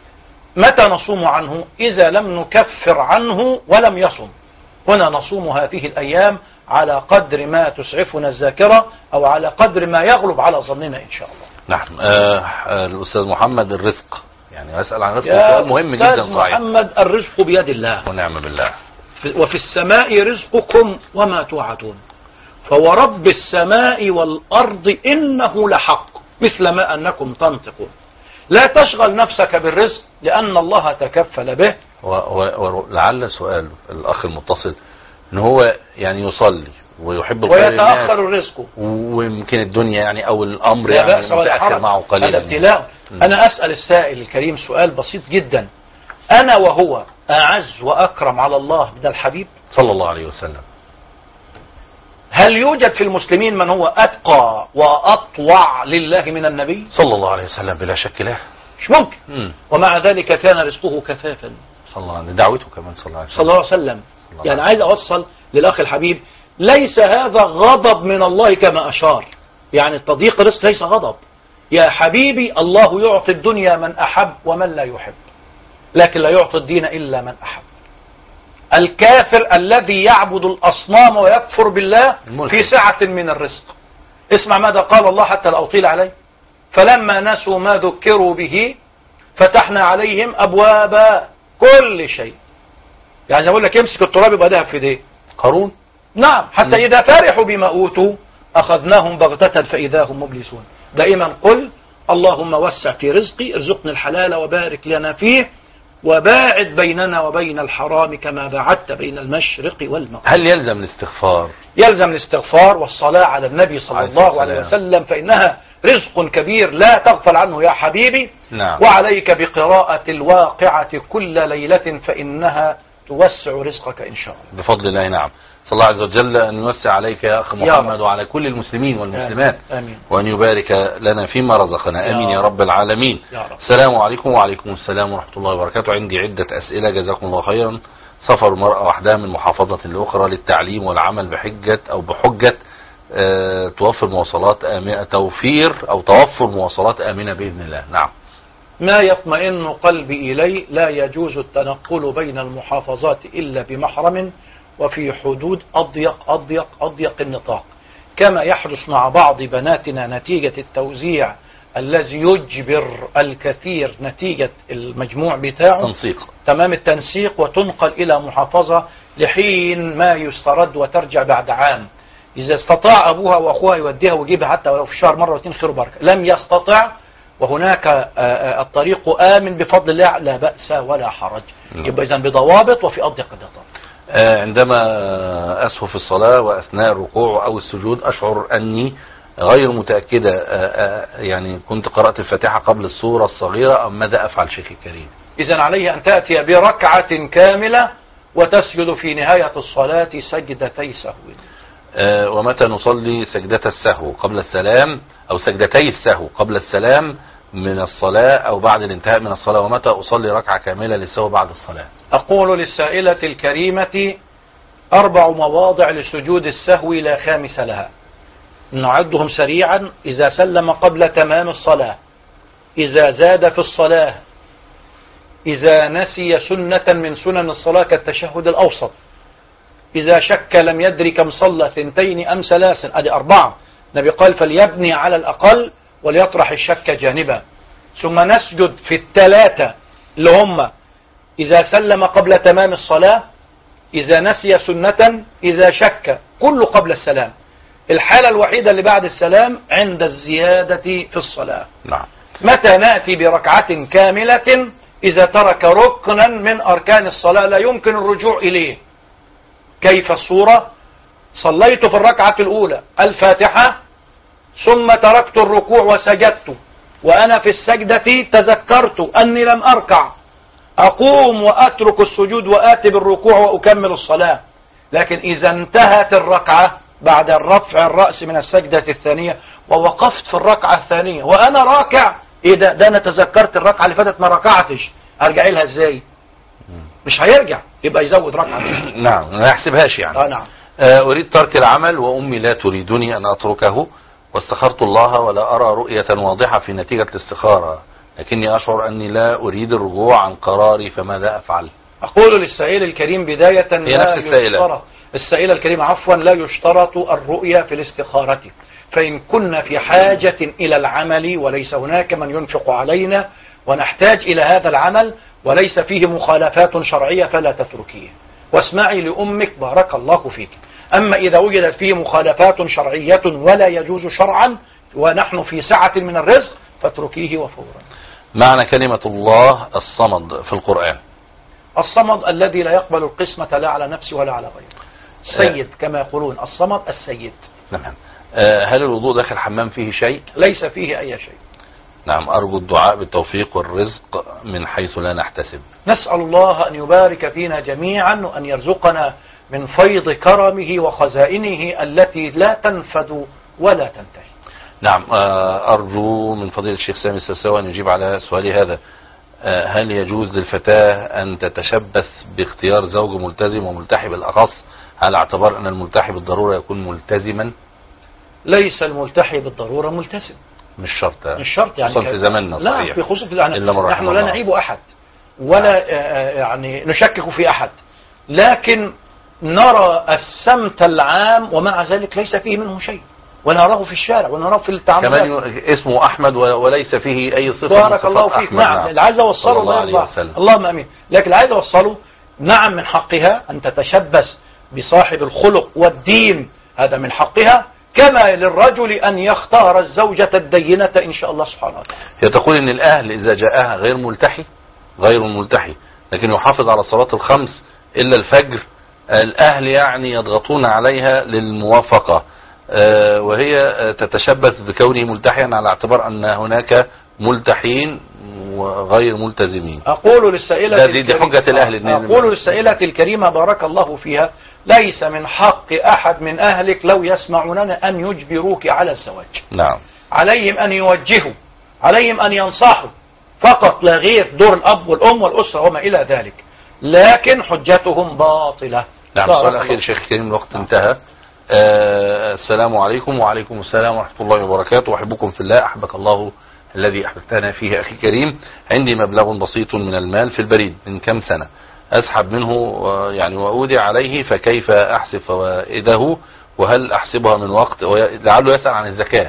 متى نصوم عنه؟ إذا لم نكفر عنه ولم يصم. هنا نصوم هذه الأيام على قدر ما تسعفنا الذاكرة أو على قدر ما يغلب على ظننا إن شاء الله. نعم. آه الأستاذ محمد، الرزق يعني أسأل عن رزق سؤال مهم جدا. أستاذ محمد، الرزق بيد الله ونعم بالله. وفي السماء رزقكم وما توعدون، فورب السماء والأرض إنه لحق مثل ما أنكم تنطقون. لا تشغل نفسك بالرزق لأن الله تكفل به. ولعل سؤال الأخ المتصل إن هو يعني يصلي ويحب الخير ويتأخر الرزق، ويمكن الدنيا يعني أو الأمر يعني متأخر معه قليلا. الابتلاء. أنا أسأل السائل الكريم سؤال بسيط جدا: أنا وهو أعز وأكرم على الله من الحبيب صلى الله عليه وسلم؟ هل يوجد في المسلمين من هو أتقى وأطوع لله من النبي صلى الله عليه وسلم؟ بلا شك لا، مش ممكن. م. ومع ذلك كان رزقه كفافا صلى الله عليه وسلم، دعوته كمان صلى الله عليه وسلم. صلى الله عليه وسلم. يعني عايز أوصل للأخ الحبيب ليس هذا غضب من الله كما أشار، يعني التضييق الرزق ليس غضب. يا حبيبي الله يعطي الدنيا من أحب ومن لا يحب، لكن لا يعطي الدين إلا من أحب. الكافر الذي يعبد الأصنام ويكفر بالله في سعة من الرزق. اسمع ماذا قال الله حتى لا أطيل عليه: فلما نسوا ما ذكروا به فتحنا عليهم أبواب كل شيء. يعني أقول لك يمسك التراب يبقى ذهب في ايديه. قارون. نعم. حتى إذا فرحوا بما أوتوا أخذناهم بغتة فإذا هم مبلسون. دائما قل اللهم وسع في رزقي، ارزقني الحلال وبارك لنا فيه، وباعد بيننا وبين الحرام كما باعدت بين المشرق والمغرب. هل يلزم الاستغفار؟ يلزم الاستغفار والصلاة على النبي صلى الله عليه وسلم، فإنها رزق كبير لا تغفل عنه يا حبيبي. نعم. وعليك بقراءة الواقعة كل ليلة فإنها توسع رزقك إن شاء الله بفضل الله. نعم. صلى الله عز وجل أن يوسع عليك يا أخ محمد وعلى كل المسلمين والمسلمات. آمين. وأن يبارك لنا فيما رزقنا. آمين يا رب العالمين. يا رب. السلام عليكم. وعليكم السلام ورحمة الله وبركاته. عندي عدة أسئلة جزاكم الله خيرا. سفر المرأة وحدها من محافظة لأخرى للتعليم والعمل بحجة أو بحجة أه توفر مواصلات آمنة توفير أو توفر مواصلات آمنة بإذن الله. نعم. ما يطمئن قلبي إليه لا يجوز التنقل بين المحافظات إلا بمحرم وفي حدود أضيق أضيق أضيق النطاق، كما يحدث مع بعض بناتنا نتيجة التوزيع الذي يجبر الكثير نتيجة المجموع بتاعه تنسيق. تمام التنسيق، وتنقل إلى محافظة لحين ما يسترد وترجع بعد عام. إذا استطاع أبوها وأخوها يوديها ويجيبها حتى ولو في الشهر مرة واثنين خير وبركة، لم يستطع وهناك الطريق آمن بفضل الله لا بأس ولا حرج. يبقى إذن بضوابط وفي أضيق النطاق. عندما أسهو في الصلاة وأثناء الركوع أو السجود أشعر أني غير متأكدة، يعني كنت قرأت الفاتحة قبل السورة الصغيرة، أم ماذا أفعل شيخ الكريم؟ إذن عليه أن تأتي بركعة كاملة وتسجد في نهاية الصلاة سجدتي سهو. أه ومتى نصلي سجدة السهو؟ قبل السلام أو سجدتي السهو قبل السلام من الصلاة أو بعد الانتهاء من الصلاة؟ ومتى أصلي ركعة كاملة للسهو بعد الصلاة؟ أقول للسائلة الكريمة أربع مواضع لسجود السهو لا خامس لها، نعدهم سريعا: إذا سلم قبل تمام الصلاة، إذا زاد في الصلاة، إذا نسي سنة من سنن الصلاة كالتشهد الأوسط، إذا شك لم يدري كم صلى ثنتين أم ثلاثا. أدي أربعة. النبي قال فليبني على الأقل وليطرح الشك جانبا. ثم نسجد في الثلاثة اللي هم إذا سلم قبل تمام الصلاة، إذا نسي سنة، إذا شك، كله قبل السلام. الحالة الوحيدة اللي بعد السلام عند الزيادة في الصلاة. نعم. متى نأتي بركعة كاملة؟ إذا ترك ركنا من أركان الصلاة لا يمكن الرجوع إليه. كيف الصورة؟ صليت في الركعة الأولى الفاتحة ثم تركت الركوع وسجدت، وأنا في السجدة تذكرت أني لم أركع، أقوم وأترك السجود وآتي بالركوع وأكمل الصلاة. لكن إذا انتهت الركعة بعد الرفع الرأس من السجدة الثانية ووقفت في الركعة الثانية وأنا راكع، إيه ده؟ ده أنا تذكرت الركعة اللي فاتت ما ركعتش، أرجع لها إزاي؟ مش هيرجع، يبقى يزود ركعة. نعم، ما يحسبهاش يعني. آه نعم. أريد ترك العمل وأمي لا تريدني أن أتركه، واستخرت الله ولا أرى رؤية واضحة في نتيجة الاستخارة، لكني أشعر أني لا أريد الرجوع عن قراري، فماذا أفعل؟ أقول للسائل الكريم بداية هي لا نفس السائلة. يشترط السائلة الكريمة عفوا لا يشترط الرؤية في الاستخارة، فإن كنا في حاجة إلى العمل وليس هناك من ينفق علينا ونحتاج إلى هذا العمل وليس فيه مخالفات شرعية فلا تتركيه، واسمعي لأمك بارك الله فيك. أما إذا وجدت فيه مخالفات شرعية ولا يجوز شرعا ونحن في سعة من الرزق فاتركيه وفورا. معنى كلمة الله الصمد في القرآن؟ الصمد الذي لا يقبل القسمة لا على نفسه ولا على غيره. السيد كما يقولون، الصمد السيد. نعم. هل الوضوء داخل الحمام فيه شيء؟ ليس فيه أي شيء. نعم. أرجو الدعاء بالتوفيق والرزق من حيث لا نحتسب. نسأل الله أن يبارك فينا جميعا وأن يرزقنا من فيض كرمه وخزائنه التي لا تنفد ولا تنتهي. نعم. أرجو من فضيلة الشيخ سامي السرساوي أن يجيب على سؤالي هذا: هل يجوز للفتاة أن تتشبث باختيار زوج ملتزم وملتحي بالأخص على اعتبار أن الملتحي بالضرورة يكون ملتزما؟ ليس الملتحي بالضرورة ملتزم. مش شرط. مش شرط يعني في زماننا لا صحيح. في خصوص يعني نحن لا نعيب أحد ولا نعم. يعني نشكك في أحد، لكن نرى السمت العام ومع ذلك ليس فيه منه شيء، ونراه في الشارع ونراه في التعاملات. كمان اسمه أحمد وليس فيه أي صفة. بارك الله فيك. نعم. نعم. اللي عايز أوصله الله الله اللهم أمين. لكن اللي عايز أوصله نعم من حقها أن تتشبث بصاحب الخلق والدين، هذا من حقها، كما للرجل أن يختار الزوجة الدينة إن شاء الله سبحانه وتعالى. هي تقول إن الأهل إذا جاءها غير ملتحي غير ملتحي لكن يحافظ على صلاة الخمس إلا الفجر، الأهل يعني يضغطون عليها للموافقة، وهي تتشبث بكونه ملتحيا على اعتبار أن هناك ملتحين وغير ملتزمين. أقول للسائلة دي, دي حجة الأهل. أقول للسائلة الكريمة بارك الله فيها، ليس من حق أحد من أهلك لو يسمعوننا أن يجبروك على الزواج. نعم. عليهم أن يوجهوا، عليهم أن ينصحوا فقط لا غير، دور الأب والأم والأسرة وما إلى ذلك، لكن حجتهم باطلة. نعم. السؤال الأخير شيخ كريم، الوقت نعم. انتهى. آه السلام عليكم. وعليكم السلام ورحمة الله وبركاته. أحبكم في الله، أحبك الله الذي أحببتنا فيه أخي كريم. عندي مبلغ بسيط من المال في البريد من كم سنة، أسحب منه يعني وأودع عليه، فكيف أحسب فوائده؟ وهل أحسبها من وقت، لعله يسأل عن الزكاة،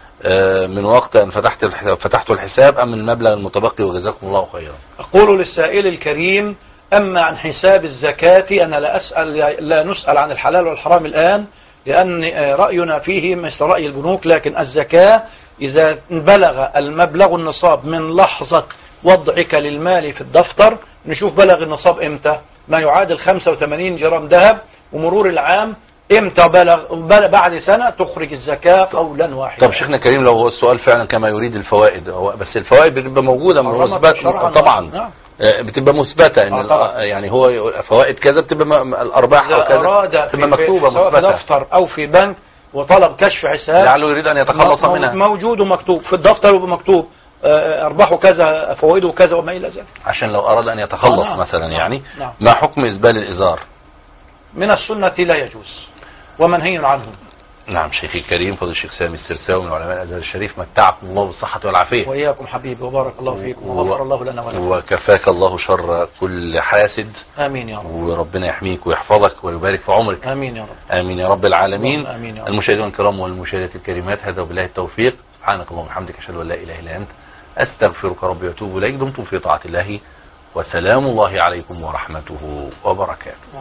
من وقت أن فتحت فتحت الحساب أم المبلغ المتبقي؟ وجزاكم الله خيرا. أقول للسائل الكريم، أما عن حساب الزكاة أنا لا أسأل، لا نسأل عن الحلال والحرام الآن، لأن رأينا فيه مثل رأي البنوك، لكن الزكاة إذا بلغ المبلغ النصاب من لحظة وضعك للمال في الدفتر، نشوف بلغ النصاب إمتى، ما يعادل خمسة وثمانين جرام ذهب، ومرور العام إمتى بلغ، بعد سنة تخرج الزكاة قولا واحدا. طب شيخنا كريم، لو هو السؤال فعلا كما يريد الفوائد، بس الفوائد بتبقى موجودة مثبتة طبعا، بتبقى مثبتة ان يعني هو فوائد كذا، بتبقى الأرباح كذا بتبقى مكتوبة مثبتة، سواء في دفتر أو في بنك وطلب كشف حساب، لعله يريد أن يتخلص منها، موجود ومكتوب في الدفتر ومكتوب أرباحه كذا، فوائده كذا وما إلى ذلك. عشان لو أراد أن يتخلص آه مثلا يعني نعم. ما حكم إسبال الإزار؟ من السنة لا يجوز ومنهي عنه. نعم. شيخي الكريم فضل الشيخ سامي السرساوي من علماء الازهر الشريف، متعكم الله بالصحة والعافية. وإياكم حبيبي، وبارك الله فيكم، وغفر الله لنا ولكم، وكفاك الله شر كل حاسد. آمين يا رب. وربنا يحميك ويحفظك ويبارك في عمرك. آمين يا رب. آمين يا رب العالمين. آمين يا رب. المشاهدين الكرام والمشاهدات الكريمات، هذا وبالله التوفيق. سبحانك اللهم وبحمدك، أشهد أن لا إله إلا أنت، أستغفرك ربي وأتوب إليك. دمتم في طاعة الله، وسلام الله عليكم ورحمته وبركاته.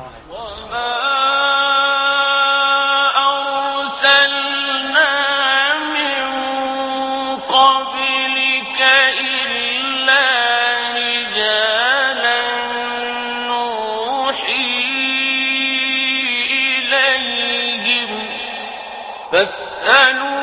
فاسألوا